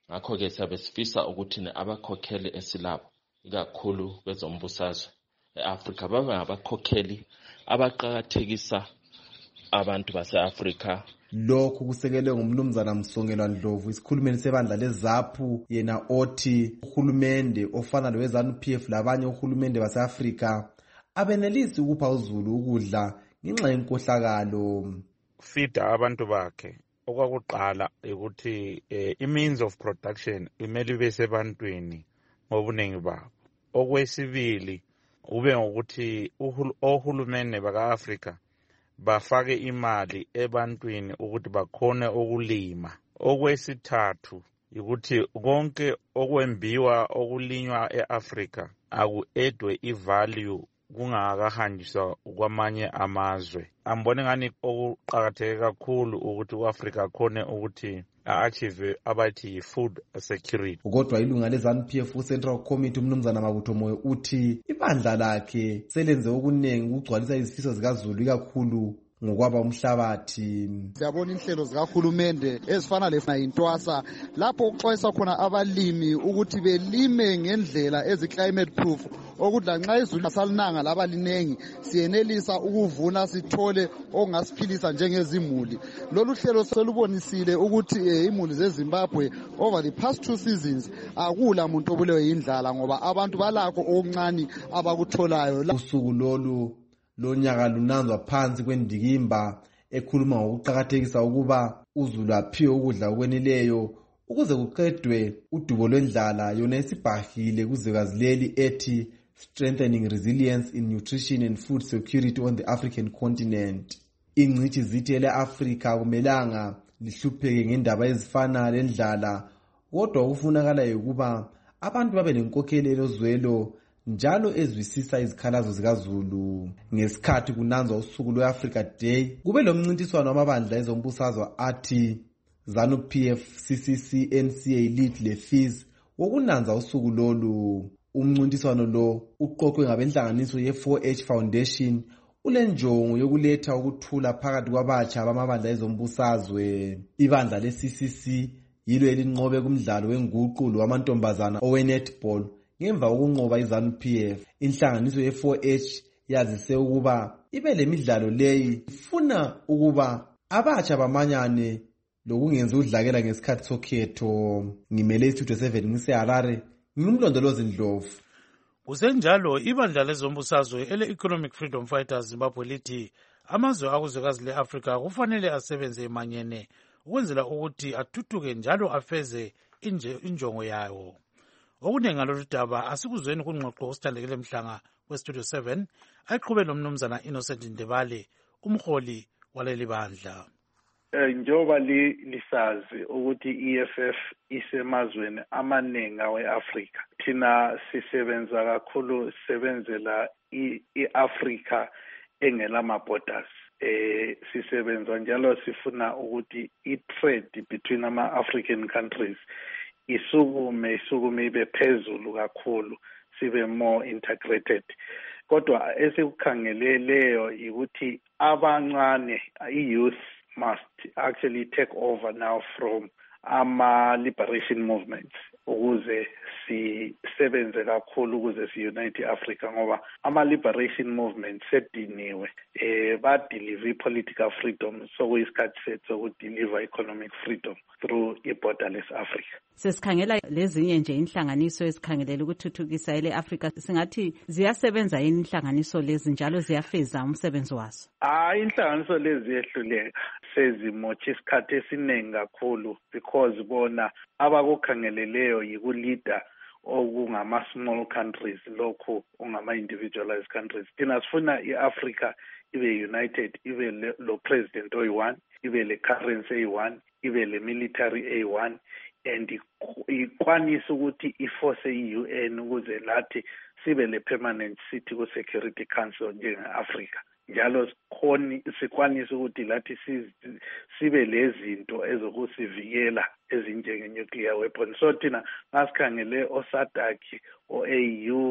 ngakho-ke siyabe sifisa ukuthi abakhokheli esilabo ikakhulu kwezombusazwe e-Afrika babe ngabakhokheli abaqakathekisa abantu base-Afrika. Lokhu kusekelwe ngumnumzana Msongelwa Ndlovu, isikhulumeli sebandla leZAPU, yena othi uhulumende ofana lowe-ZANU-PF labanye uhulumende base-Afrika abenelisi ukupha uzulu ukudla ngenxa yenkohlakalo. Fida abantu bakhe okwakuqala ukuthi i-means of production imele ibe sebantwini ngobuningi babo. Okwesibili ube ngokuthi ohulumende baka-Afrika bafake imali ebantwini ukuthi bakhone ukulima. Okwesithathu ukuthi konke okwembiwa okulinywa e-Afrika aku-edwe i-value kungakahanjiswa kwamanye amazwe. Ambone ngani okuqakatheke kakhulu ukuthi u-Afrika akhone ukuthi a-achieve abathi food security. Kodwa ilunga le-ZANU-PF uCentral Committee umnumzana Mabutho Moyo uthi ibandla lakhe selenze okunengi ukugcwalisa izifiso zikaZulu ikakhulu ngokwaba umhlabathi. Siyabona inhlelo zikahulumende ezifana lefana lapho ukuxwayisa khona abalimi ukuthi belime ngendlela ezi-climate proof, ukuthi lanxa izulu asalinanga labalinengi siyenelisa ukuvuna sithole okungasiphilisa njengezimuli. Lolu hlelo solubonisile ukuthi imuli zeZimbabwe over the past 2 seasons akula muntu obulewe yindlala ngoba abantu balakho okuncane abakutholayo. Usuku lonyaka lunanzwa phansi kwendikimba ekhuluma ngokuqakathekisa ukuba uzulu aphiwe ukudla okwenileyo ukuze kuqedwe udubo lwendlala, yona isibhahile kuzwekazi leli ethi Strengthening Resilience in Nutrition and Food Security on the African Continent. Ingcitshi zithi ele-Afrika kumelanga lihlupheke ngendaba ezifana lendlala, kodwa kufunakala ukuba abantu babe nenkokheli elozwelo njalo ezwisisa izikhalazo zikaZulu. Ngesikhathi kunanzwa usuku lwe-Africa Day, kube lomncintiswano wamabandla ezombusazwe athi ZANU-PF, CCC, NCA, LEAD le-FIZ wokunanza usuku lolu. Umncintiswano lo uqoqwe ngabenhlanganiso ye-4H Foundation ulenjongo yokuletha ukuthula phakathi kwabatsha bamabandla ezombusazwe. Ibandla le-CCC yilo elinqobe kumdlalo wenguqulo wamantombazana owe-netball ngemva kokunqoba iZANU-PF. Inhlanganiso ye-4H yazise ukuba ibe lemidlalo leyi ifuna ukuba abatsha bamanyane lokungenza udlakela ngesikhathi sokhetho. Ngimele istudio 7 ngiseHarare, ngimlondolozi Ndlovu. Kusenjalo ibandla lezombusazwe ele-Economic Freedom Fighters Zimbabwe lithi amazwe akuzwekazi le-Afrika kufanele asebenze emanyene ukwenzela ukuthi athuthuke njalo afeze injongo yawo. Okuningi ngalolu daba asikuzweni kungxoxo osithandekele mhlanga kwestudio 7 ayiqhube nomnumzana Innocent Ndebale, umholi waleli bandla. Njoba lisazi ukuthi i-EFF isemazweni amaningi awe-Afrika. Thina sisebenza kakhulu, sisebenzela i-Afrika engelama-borders. Sisebenza njalo sifuna ukuthi i-trade between ama-African countries isukume ibe phezulu kakhulu, sibe more integrated. Kodwa esikukhangeleleyo ukuthi abancane, i-youth must actually take over now from ama-liberation movements ukuze sisebenze kakhulu ukuze si-unite i-Afrika, ngoba ama-liberation movements sediniwe. Badeliver i-political freedom, sokuyisikhathi sethu sokudeliver economic freedom through i-borderless Africa. Sesikhangela lezinye nje inhlanganiso ezikhangelela ukuthuthukisa ele-Afrika, singathi ziyasebenza yini inhlanganiso lezi njalo ziyafeza umsebenzi wazo? Inhlanganiso lezi ziyehluleka, sezimotsha isikhathi esiningi kakhulu because bona abakukhangeleleyo yikulida okungama-small countries, lokhu ongama-individualized countries. Thina sifuna i-Africa ibe united, ibe lo president oyi-1, ibe le currency eyi-1, ibe le military eyi-1, and ikwanisa ukuthi iforce i-UN ukuze lathi sibe le permanent seat ku-Security Council njenge-Afrika. Njalo sikwanisa ukuthi lathi sibe lezinto ezokusivikela ezinjenge-nuclear weapons. So thina ngasikhangele o-SADC, o-AU,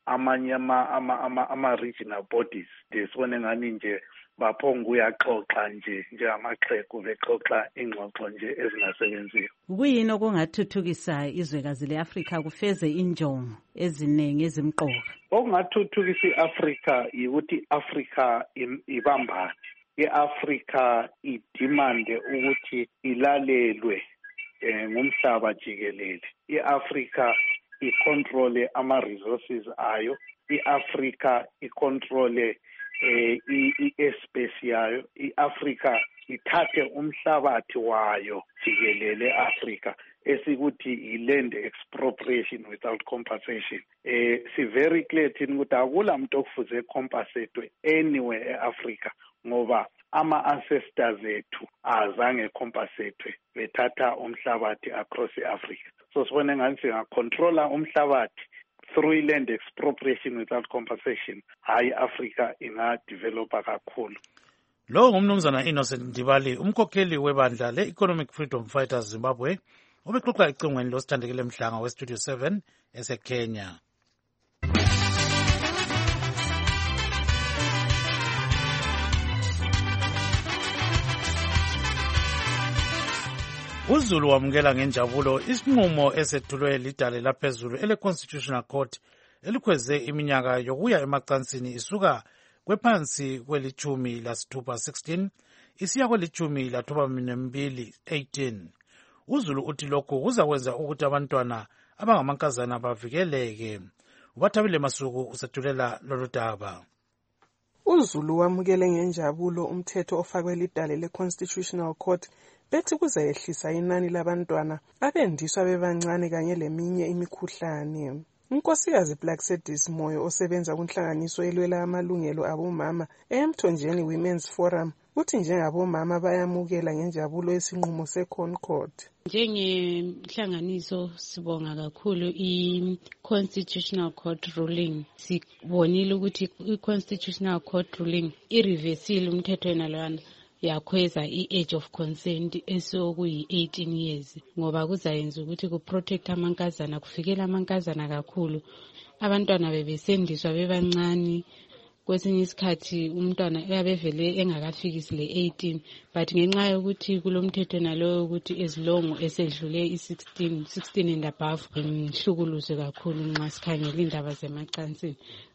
amanye ama-regional bodies sibone ngani nje baphonga uyaxoxa nje njengamaxhegu bexoxa ingxoxo nje ezingasebenziyo. Kuyini okungathuthukisa izwekazi le-Afrika kufeze injongo eziningi ezimqoka? Okungathuthukisa i-Afrika yikuthi i-Afrika ibambane. I-Afrika idimande ukuthi ilalelwe ngumhlaba jikelele. I-Afrika icontrole ama-resources ayo. I-Afrika icontrole i-space yayo. I-Afrika ithathe umhlabathi wayo jikelele Afrika esikuthi i-land expropriation without compensation. Si very clear thini ukuthi akula muntu okufuze compensate anywhere eAfrica ngoba ama-ancestors ethu azange compensate bethatha umhlabathi across iAfrica. So sibone ngani singacontrola umhlabathi through land expropriation without compensation, hayi Africa ingadevelopa kakhulu. Lo ngumnumzana Innocent Ndibali, umkhokheli webandla le-Economic Freedom Fighters Zimbabwe, obexoxa ecingweni losithandekile mhlanga weStudio 7 eseKenya. UZulu wamukela ngenjabulo isinqumo esethulwe lidale laphezulu ele-Constitutional Court elikhweze iminyaka yokuya emacansini isuka kwephansi kwelitshumi lasithupha 16 isiya kwelitshumi lathoba 2 18. UZulu uthi lokhu kuzakwenza ukuthi abantwana abangamankazana bavikeleke. Ubathabile Masuku usethulela lolu daba. UZulu wamukele ngenjabulo umthetho ofakwe lidale le-Constitutional Court bethi kuzayehlisa inani labantwana abendiswa bebancane kanye leminye imikhuhlane. Unkosikazi Blacksedis Moyo osebenza kunhlanganiso elwela amalungelo abomama eMthonjeni Women's Forum uthi njengabomama bayamukela ngenjabulo yesinqumo seConcord. Njengenhlanganiso sibonga kakhulu i-Constitutional Court ruling. Sibonile ukuthi i-Constitutional Court ruling ireversile umthetho wenalwana yakhweza i-age of consent esokuyi-18 years ngoba kuzayenza ukuthi kuprotect amankazana, kufikela amankazana kakhulu. Abantwana bebesendiswa bebancane, kwesinye isikhathi umntwana uyabevele engakafikisi le-18, but ngenxa yokuthi kulomthetho nalowo ukuthi as long esedlule i-16 and above ngihlukuluze kakhulu nxa sikhangela indaba zemacansini.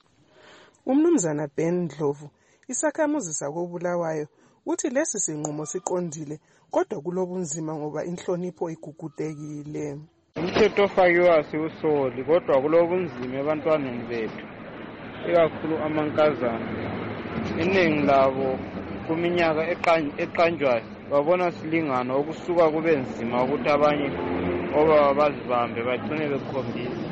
Umnumzana Ben Ndlovu, isakhamuzi sakoBulawayo, uthi lesi sinqumo siqondile kodwa kulobunzima ngoba inhlonipho igugudekile. Umthetho ofakiwa siwusoli kodwa kulobunzima ebantwaneni bethu, ikakhulu amankazana. Iningi labo kuminyaka eqanjwayo babona silingana okusuka kube nzima ukuthi abanye obaba bazibambe bagcine bekhombisa.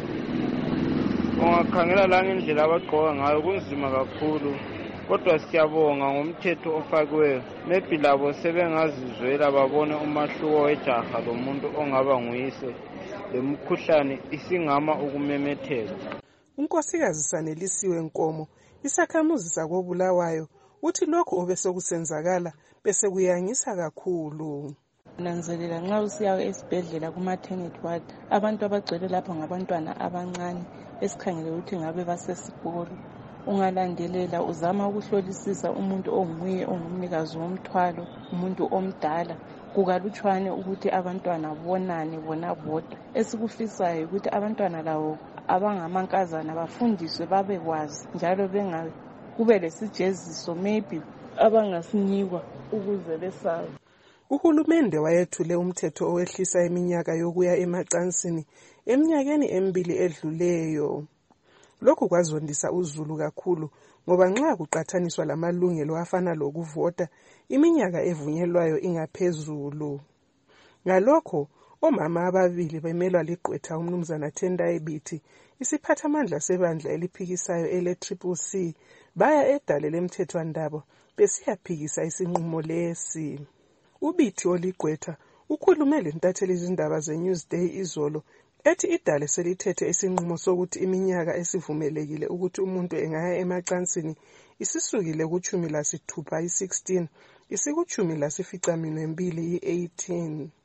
Ungakhangela la ngendlela abagqoka ngayo kunzima kakhulu. Kodwa siyabonga ngomthetho ofakiweyo. Maybe labo sebengazizwela babone umahluko wejaha lomuntu ongaba nguyise lemikhuhlane isingama ukumemetheka. Unkosikazi Sanelisiwe Nkomo, isakhamuzi sakoBulawayo, uthi lokho obesekusenzakala bese kuyangisa kakhulu. Nanzelela nxa usiya esibhedlela kuma-maternity ward abantu abagcwele lapho ngabantwana abancane esikhangele ukuthi ngabe basesikolo. Ungalandelela uzama ukuhlolisisa umuntu onguye ongumnikazi womthwalo, umuntu omdala, kukalutshwane ukuthi abantwana bonane bona bodwa. Esikufisayo ukuthi abantwana lawo abangamankazana bafundiswe babekwazi njalo kube lesijeziso maybe abangasinikwa ukuze besazi. Uhulumende wayethule umthetho owehlisa iminyaka yokuya emacansini eminyakeni 2 edluleyo. Lokhu kwazondisa uZulu kakhulu ngoba nxa kuqathaniswa lamalungelo afana lokuvota iminyaka evunyelwayo ingaphezulu. Ngalokho omama ababili bemelwa ligqwetha umnumzana Tendai Biti, isiphathamandla sebandla eliphikisayo ele-CCC, baya edale lemthethwandaba besiyaphikisa isinqumo lesi. Ubithi oligqwetha ukhulume lentatheli izindaba zeNewsday izolo ethi idale selithethe isinqumo sokuthi iminyaka esivumelekile ukuthi umuntu engaya emacansini isisukile ku-10 lasithupha i-16 isikuchumi lasificaminwembili i-18.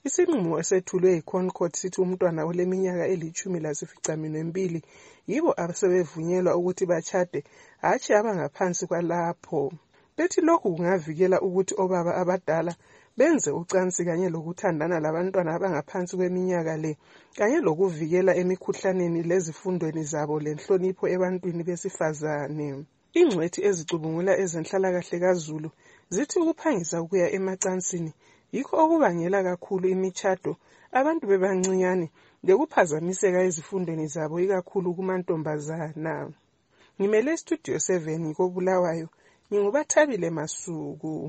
Isinqumo esethulwe yiConcord sithi umntwana oleminyaka eli-12 yibo asebevunyelwa ukuthi bachade, hatshi abangaphansi kwalapho. Bethi lokhu kungavikela ukuthi obaba abadala benze ucansi kanye lokuthandana labantwana abangaphansi kweminyaka le, kanye lokuvikela emikhuhlaneni lezifundweni zabo lenhlonipho ebantwini besifazane. Ingcwethi ezicubungula ezenhlalakahle kaZulu zithi ukuphangisa ukuya emacansini yikho okubangela kakhulu imishado, abantu bebancinyane lokuphazamiseka ezifundweni zabo ikakhulu kumantombazana. Ngimele Studio 7 ngikobulawayo, nginguBathabile Masuku.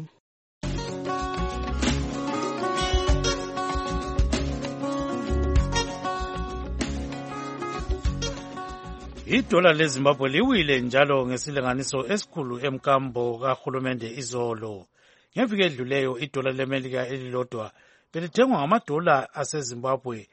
Idola leZimbabwe liwile njalo ngesilinganiso esikhulu emkambo kahulumende izolo. Ngeviki edluleyo idola leMelika elilodwa belithengwa ngamadola aseZimbabwe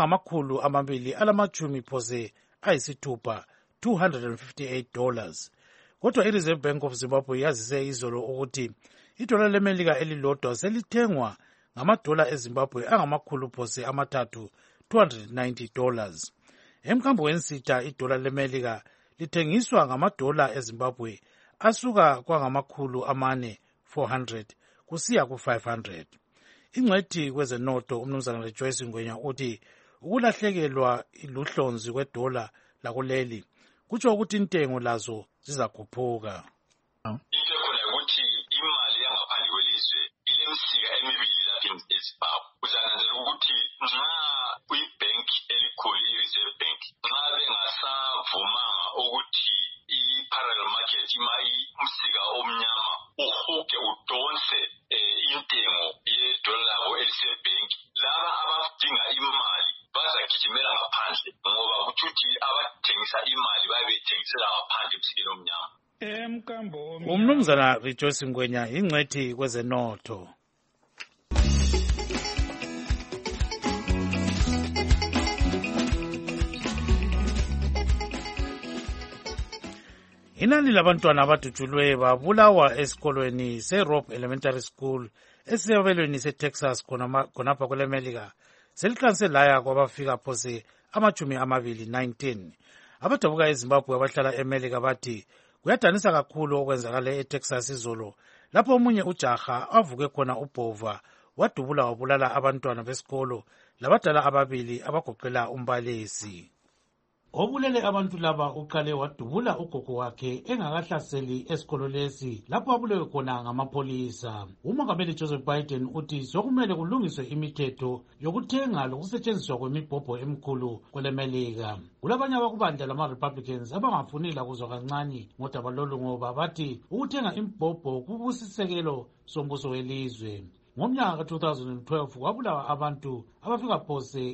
$260 $258. Kodwa iReserve Bank of Zimbabwe yazise izolo ukuthi idola leMelika elilodwa selithengwa ngamadola eZimbabwe $390. Emkambo wensitha idola leMelika lithengiswa ngamadola eZimbabwe asuka kwangama-400 kusiya ku-500. Ingcwethi kwezenotho umnumzana Rejoice Ngwenya uthi ukulahlekelwa luhlonzi kwedola lakuleli kutsho ukuthi intengo lazo zizakhuphuka. Into ekhona ukuthi imali yangaphandle kwelizwe ilemsika emibili lapha eZimbabwe. Uzananzela ukuthi nxa kuyibhenki elikhulu i-Reserve Bank nxa bengasavumanga ukuthi i-parallel market umsika omnyama uhuge udonse intengo yedola labo elisebhenki, laba abadinga imali bazagijimela ngaphandle ngoba ukuthi abathengisa imali babethengisela ngaphandle emsikeni omnyama. Umnumzana Rejoice Ngwenya ingcwethi kwezenotho. Inani labantwana abadutshulwe babulawa esikolweni seRobb Elementary School esiyabelweni seTexas khonapha kweleMelika seliqanse laya kwabafika phose 2019. Abadabuka eZimbabwe abahlala eMelika bathi kuyadanisa kakhulu okwenzakala eTexas izolo lapho omunye ujaha avuke khona ubhova wadubula wabulala abantwana besikolo labadala ababili abagoqela umbalisi. Obulele abantu laba uqale wadubula ugogo wakhe engakahlaseli esikolo lesi lapho abulewe khona ngamapolisa. Umongameli Joseph Biden uthi sokumele kulungiswe imithetho yokuthenga lokusetshenziswa kwemibhobho emikhulu kweleMelika. Kulabanye abakubandla lama-Republicans abangafunila kuzwa kancane ngodaba lolu ngoba bathi ukuthenga imibhobho kubusisekelo sombuso welizwe. Ngomnyaka ka-2012 kwabulawa abantu abafika phose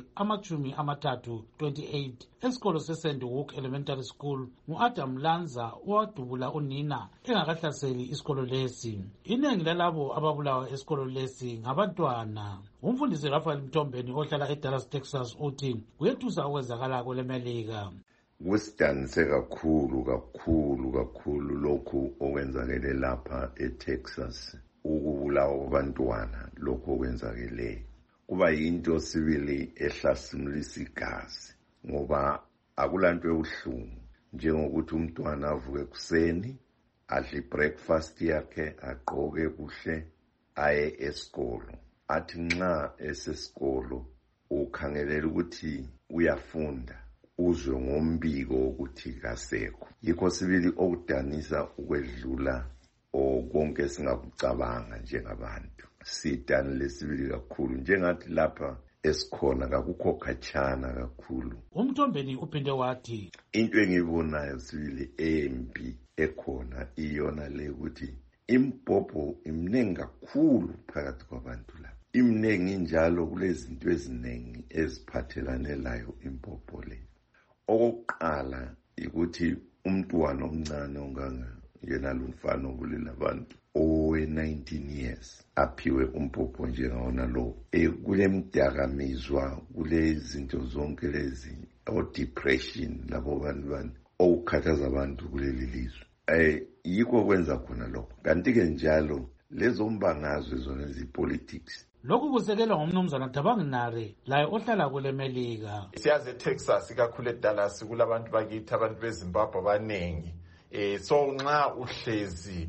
28 esikolo seSt Hook Elementary School ngu-Adam Lanza owadubula unina engakahlaseli isikolo lesi. Inengi lalabo ababulawa esikolo lesi ngabantwana. Umfundisi Rafael Mtombeni ohlala eDallas, Texas uthi kuyethusa okwenzakala kweleMelika. Kusidanise kakhulu lokhu okwenzakele lapha eTexas. Ukubulawa kwabantwana lokho okwenzakeleyo kuba yinto sibili ehlasimulisa igazi ngoba akulanto ebuhlungu njengokuthi umntwana avuke kuseni adle breakfast yakhe agqoke kuhle aye esikolo athi nxa esesikolo ukhangelela ukuthi uyafunda uzwe ngombiko ukuthi kasekho. Yikho sibili okudanisa ukwedlula konke singakucabanga njengabantu. Sidani lesibili kakhulu njengathi lapha esikhona kakukho khatshana kakhulu. Umtombeni uphinde wathi into engiyibonayo sibili embi ekhona iyona le ukuthi imbhobho imningi kakhulu phakathi kwabantu la. Imningi njalo kulezinto eziningi eziphathelane layo imbhobho le. Okokuqala ukuthi umntwana omncane onganga yena lumfana obulela abantu owe-19 years aphiwe umbhobho njengawona lo. Kule mdakamizwa kule zinto zonke lezi o-depression labo bantu okukhathaza abantu kuleli lizwe. Yikho kwenza khona lokho. Kanti-ke njalo lezo mbangazwe zona zi-politics lokhu kusekelwa ngumnumzana Dabanginare laye ohlala kule Melika. Siyazi eTexas ikakhulu eDallas kulabantu bakithi abantu beZimbabwe abanengi. So nxa uhlezi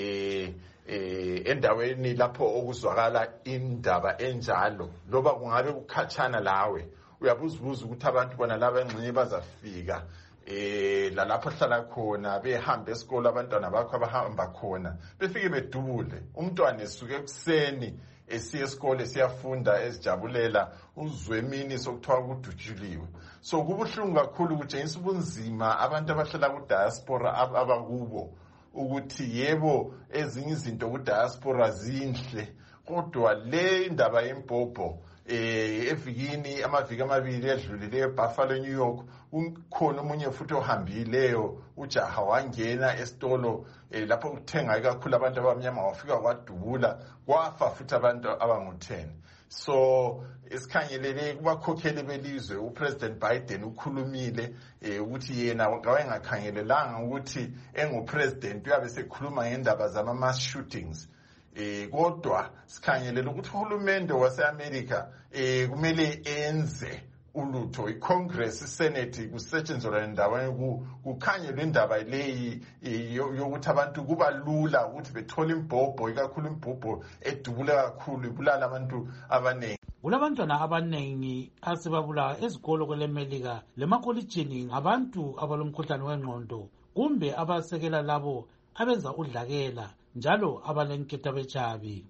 endaweni lapho okuzwakala indaba enjalo loba kungabe ukhatshana lawe uyabuzibuza ukuthi abantu bona laba engxenye bazafika lalapho hlala khona behamba esikole abantwana bakho abahamba khona befike bedubule umntwana esuke ekuseni esiya esikole siyafunda ezijabulela uzwe emini sokuthiwa kudutshuliwe. So kubuhlungu kakhulu kutshengisa ubunzima abantu abahlala ku diaspora abakubo ukuthi yebo ezinye izinto ku diaspora zinhle kodwa le indaba yembhobho evikini amaviki amabili edlulileyo eBuffalo New York ukhona umunye futhi ohambileyo ujaha wangena esitolo lapho kuthenga kakhulu abantu abamnyama wafika kwadubula kwafa futhi abantu abangu-10. So isikhangelele kubakhokheli belizwe uPresident Biden ukhulumile ukuthi yena kawengakhangelelanga ukuthi engupresident uyabe sekhuluma ngendaba zama-mass shootings. Kodwa sikhangelela ukuthi uhulumende wase-America kumele enze ulutho iCongress iSenate kusetshenziswa endaweni kukhangelwe indaba leyi yokuthi abantu kuba lula ukuthi bethole imbhobho ikakhulu imbhobho edubule kakhulu ibulala abantu abanengi. Kulabantwana abanengi asebabulawa ezikolo kwele Melika lemakolitshini ngabantu abalomkhuhlane wengqondo kumbe abasekela labo abenza udlakela njalo abalenketha bechabi.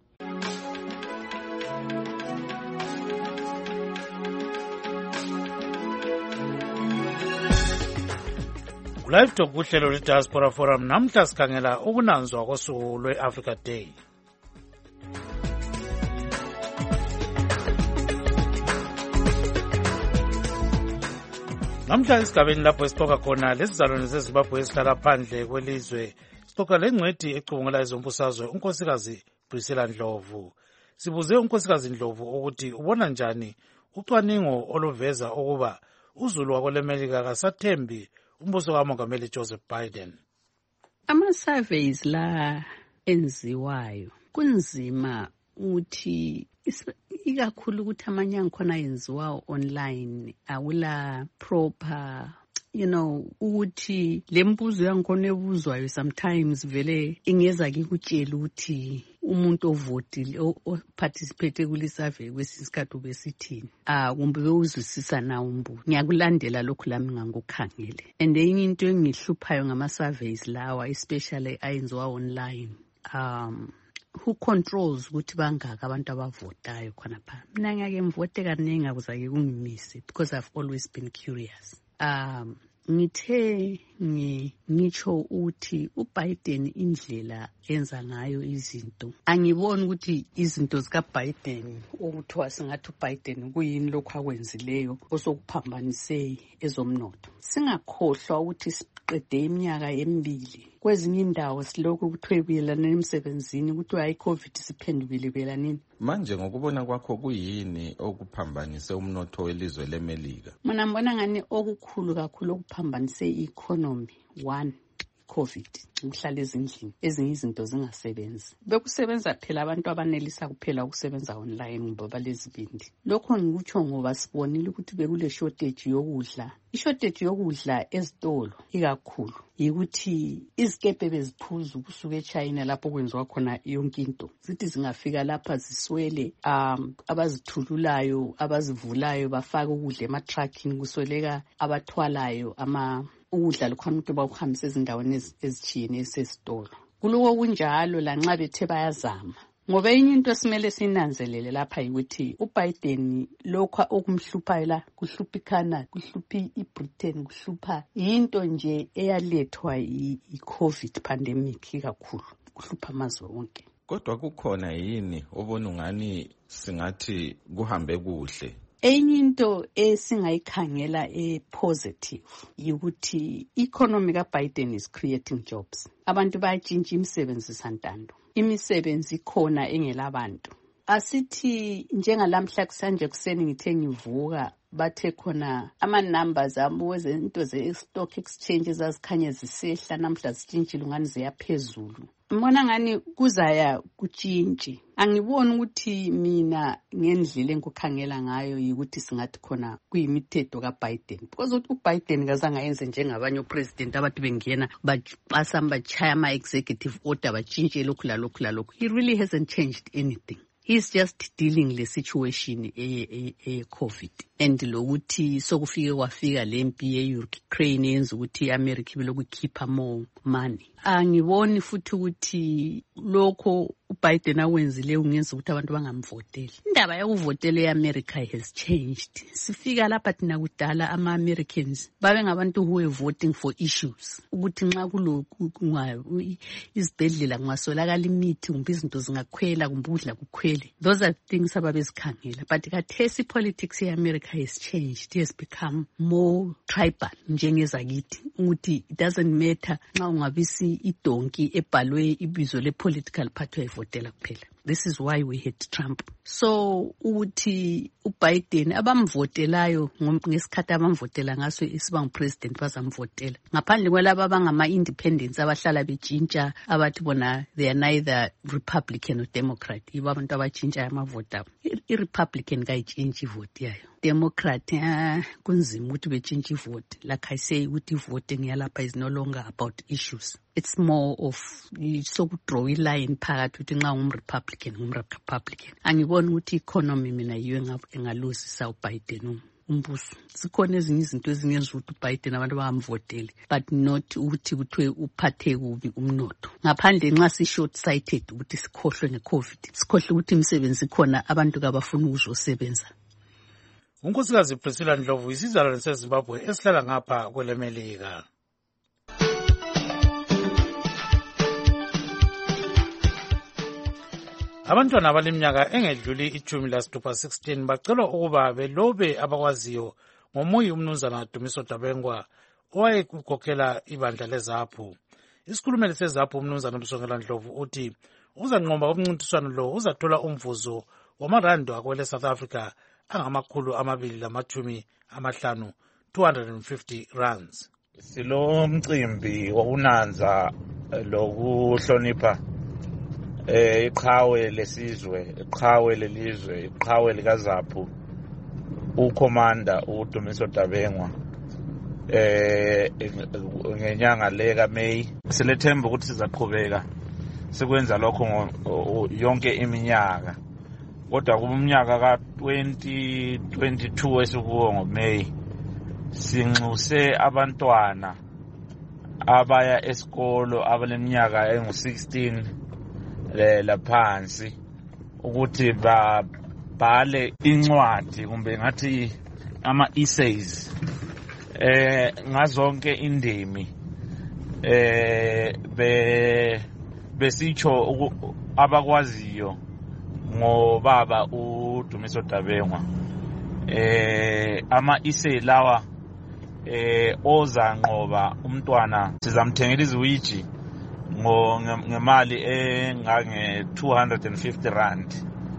Live Talk kuhlelo lwe-Diaspora Forum namhla sikhangela ukunanzwa kosuku lwe-Africa Day. Namhla esigabeni lapho esixoxa khona lesizalwane zeZimbabwe ezihlala phandle kwelizwe sixoxa lengcwethi ecubungula ezombusazwe unkosikazi Priscilla Ndlovu. Sibuze unkosikazi Ndlovu ukuthi ubona njani ucwaningo oluveza ukuba uzulu wakwele Melika kasathembi umbuso kaMongameli Joseph Biden. Ama-surveys la enziwayo kunzima ukuthi ikakhulu ukuthi amanye angikhona yenziwa online awula proper ukuthi lembuzo yangikhona ebuzwayo sometimes vele ingeza kikutshela ukuthi umuntu ovotile oparticipate kule survey kwesisikhathi ubesithini kumbe bewuzwisisa na umbuzo. Ngiyakulandela lokhu lami ngangokhangele. And enye into engihluphayo ngama surveys lawa especially ayenziwa online who controls ukuthi bangaka abantu abavotayo khona pha. Mina ngiyake ngivote kaningi akuzake kungimise because I've always been curious. Ngithe ngitsho uthi uBiden indlela enza ngayo izinto angiboni ukuthi izinto zikaBiden okuthiwa singathi uBiden kuyini lokho akwenzileyo osokuphambanise ezomnotho. Singakhohlwa ukuthi siqede iminyaka emibili kwezinye indawo silokhu kuthiwe buyelana emsebenzini ukuthi hayi COVID siphendukile belanini. Manje ngokubona kwakho kuyini okuphambanise umnotho welizwe leMelika? Mina ngibona ngani okukhulu kakhulu okuphambanise i-economy. One, COVID, ukuhlala ezindlini, ezinye izinto zingasebenzi. Bekusebenza phela abantu abanelisa kuphela ukusebenza online ngoba lezibindi. Lokho ngikutsho ngoba sibonile ukuthi bekule shortage yokudla. I-shortage yokudla ezitolo ikakhulu yikuthi izikepe beziphuza ukusuka eChina lapho kwenziwa khona yonke into. Zithi zingafika lapha ziswele abazithululayo, abazivulayo bafaka ukudla ema-trucking kusweleka abathwalayo ukudla lokhona ukuthi bawuhambise ezindaweni ezithiyene esesitolo. Kuloko kunjalo lanxa bethe bayazama. Ngoba enye into esimele sinanzelele lapha ukuthi uBiden lokho okumhluphayo la kuhlupha iCanada, kuhlupha iBritain, kuhlupha into nje eyalethwa i-COVID pandemic kakhulu, kuhlupha amazwe wonke. Kodwa kukhona yini obona ungani singathi kuhambe kuhle? Enye into esingayikhangela positive ukuthi economy kaBiden is creating jobs. Abantu bayatshintsha imisebenzi santando. Imisebenzi khona engelabantu. asithi njengalamhla kusanje kuseni ngithe ngivuka bathe khona ama-numbers into ze-stock exchange ezazikhanye zisehla namhla zitshintshile ngani ziyaphezulu. Mbona ngani kuzaya kutshintshi. Angiboni ukuthi mina ngendlela engikukhangela ngayo yikuthi singathi khona kuyimithetho kaBiden, because uBiden kazange ayenze njengabanye upresident abathi bengena bachaya ama-executive order batshintshe lokhu lalokhu. He really hasn't changed anything. He's just dealing le situation COVID and lokuthi sokufike kwafika lempi ye-Ukraine yenza ukuthi i-America ibelokukhipha more money. Angiboni futhi ukuthi lokho uBiden awenzile ungenza ukuthi abantu bangamvoteli. Indaba yokuvotela e-America has changed. Sifika lapha thina kudala ama-Americans babe ngabantu who were voting for issues. Ukuthi nxa kulokhu izibhedlela kungaswelakala imithi kumbe izinto zingakhwela kumbe udla kukhwele. Those are things ababezikhangela. But khathesi politics ye-America has changed. It has become more tribal njengezakithi. Ukuthi it doesn't matter nxa ungabisi idonki ebhalwe ibizo le-political party ayivotela kuphela. This is why we hate Trump. So ukuthi uBiden abamvotelayo ngesikhathi abamvotela ngaso isiba ngupresident bazamvotela. Ngaphandle kwalabo abangama-independents abahlala betshintsha abathi bona they are neither Republican or Democrat. Yibo abantu abatshintsha amavota. I-Republican kayitshintshi ivoti yayo. Democrat kunzima ukuthi betshintshe ivoti. Like I say, ukuthi voting yalapha is no longer about issues. It's more of so draw a line phakathi ukuthi nxa ngumRepublican. Angiboni ukuthi economy mina yiyo engaluzisa uBiden umbuso. Sikhona ezinye izinto ezingenza ukuthi uBiden abantu bangamvoteli, but not ukuthi kuthiwe uphathe kubi umnotho. Ngaphandle nxa si-short sighted ukuthi sikhohlwe ngeCovid, sikhohlwe ukuthi imisebenzi khona abantu kabafuna ukuzosebenza. uNkosikazi Priscilla Ndlovu isizalwane seZimbabwe esihlala ngapha kwelemelika. Abantwana abaleminyaka engedluli 16 bacelwa ukuba belobe abakwaziyo ngomuyi umnumzana Dumiso Dabengwa owayekukhokhela ibandla leZAPU. Isikhulumeli seZAPU umnumzana Msongela Ndlovu uthi uzanqoba umncintiswano lo uzathola umvuzo wamarando akwele South Africa angama250 250 rands. Silo mcimbi wokunanza lokuhlonipha iqhawe lesizwe, iqhawe lelizwe, iqhawe likaZAPU, uCommander uDumiso Dabengwa ngenyanga leka May. Silethemba ukuthi sizaqhubeka sikwenza lokho yonke iminyaka. Kodwa kumnyaka ka-2022 esikuwo ngoMay sinxuse abantwana abaya esikolo abaleminyaka engu-16 laphansi ukuthi babhale incwadi kumbe ngathi ama-essays ngazonke indimi besitsho abakwaziyo ngobaba uDumiso Dabengwa. Ama-essay lawa ozanqoba umntwana sizamthengela iziwiji ngemali engange-250 rand.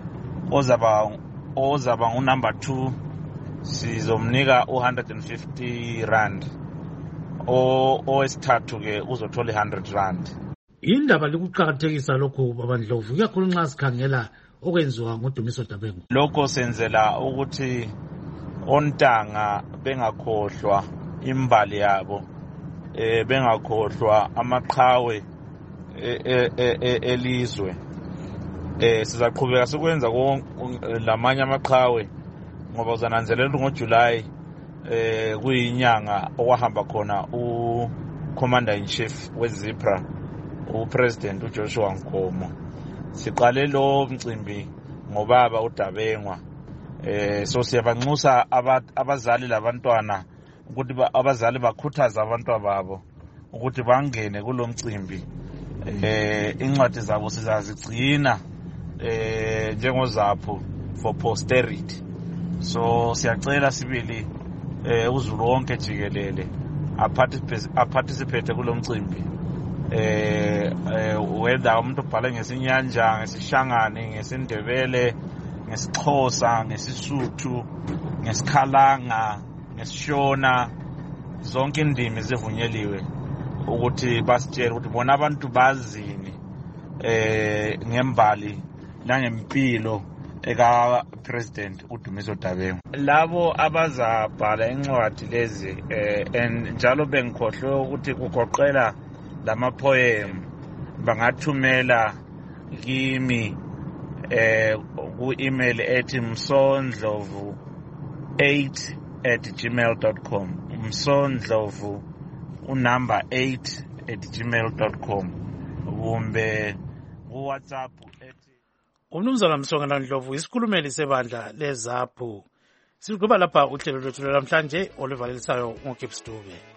Ozaba ngunumber 2 sizomnika u150 rand. Owesithathu ke uzothola 100 rand. Indaba lokuqhakathekisa lokho babandlovu ikakhulu nxa sikhangela okwenziwa nguDumiso Dabengwa. Lokho senzela ukuthi ontanga bengakhohlwa imbali yabo, bengakhohlwa amaqhawe elizwe. Sizaqhubeka sikwenza lamanye amaqhawe ngoba uzananzelela ngoJuly kuyinyanga okwahamba khona uCommander in Chief weZIPRA uPresident uJoshua Nkomo. Siqale lo mcimbi ngobaba uDabengwa. So siyabanxusa abazali labantwana ukuthi abazali bakhuthaza abantwana babo ukuthi bangene kulo mcimbi. Incwadi zabo sizazigcina njengoZAPU for posterity. So siyacela sibili uzulu wonke jikelele aparticipate kulo mcimbi. either umuntu ubhale ngesinyanja, ngesishangane, ngesindebele, ngesixhosa, ngesisuthu, ngesikhalanga, ngesishona, zonke indimi zivunyeliwe ukuthi basitshele ukuthi bona abantu bazini ngembali nangempilo eka president uDumiso Dabeng. Labo abazabhala incwadi lezi njalo bengikhohlwe ukuthi kugoqela lamapoem bangathumela kimi ku-email ethi msondlovu8@gmail.com msondlovu unumber 8@gmail.com kumbe ku-WhatsApp umnumzana Msonga Ndlovu isikhulumeli sebandla leZAPU. Sigqiba lapha uhlelo lwethu namhlanje oluvalelisayo ngoGibs Dube.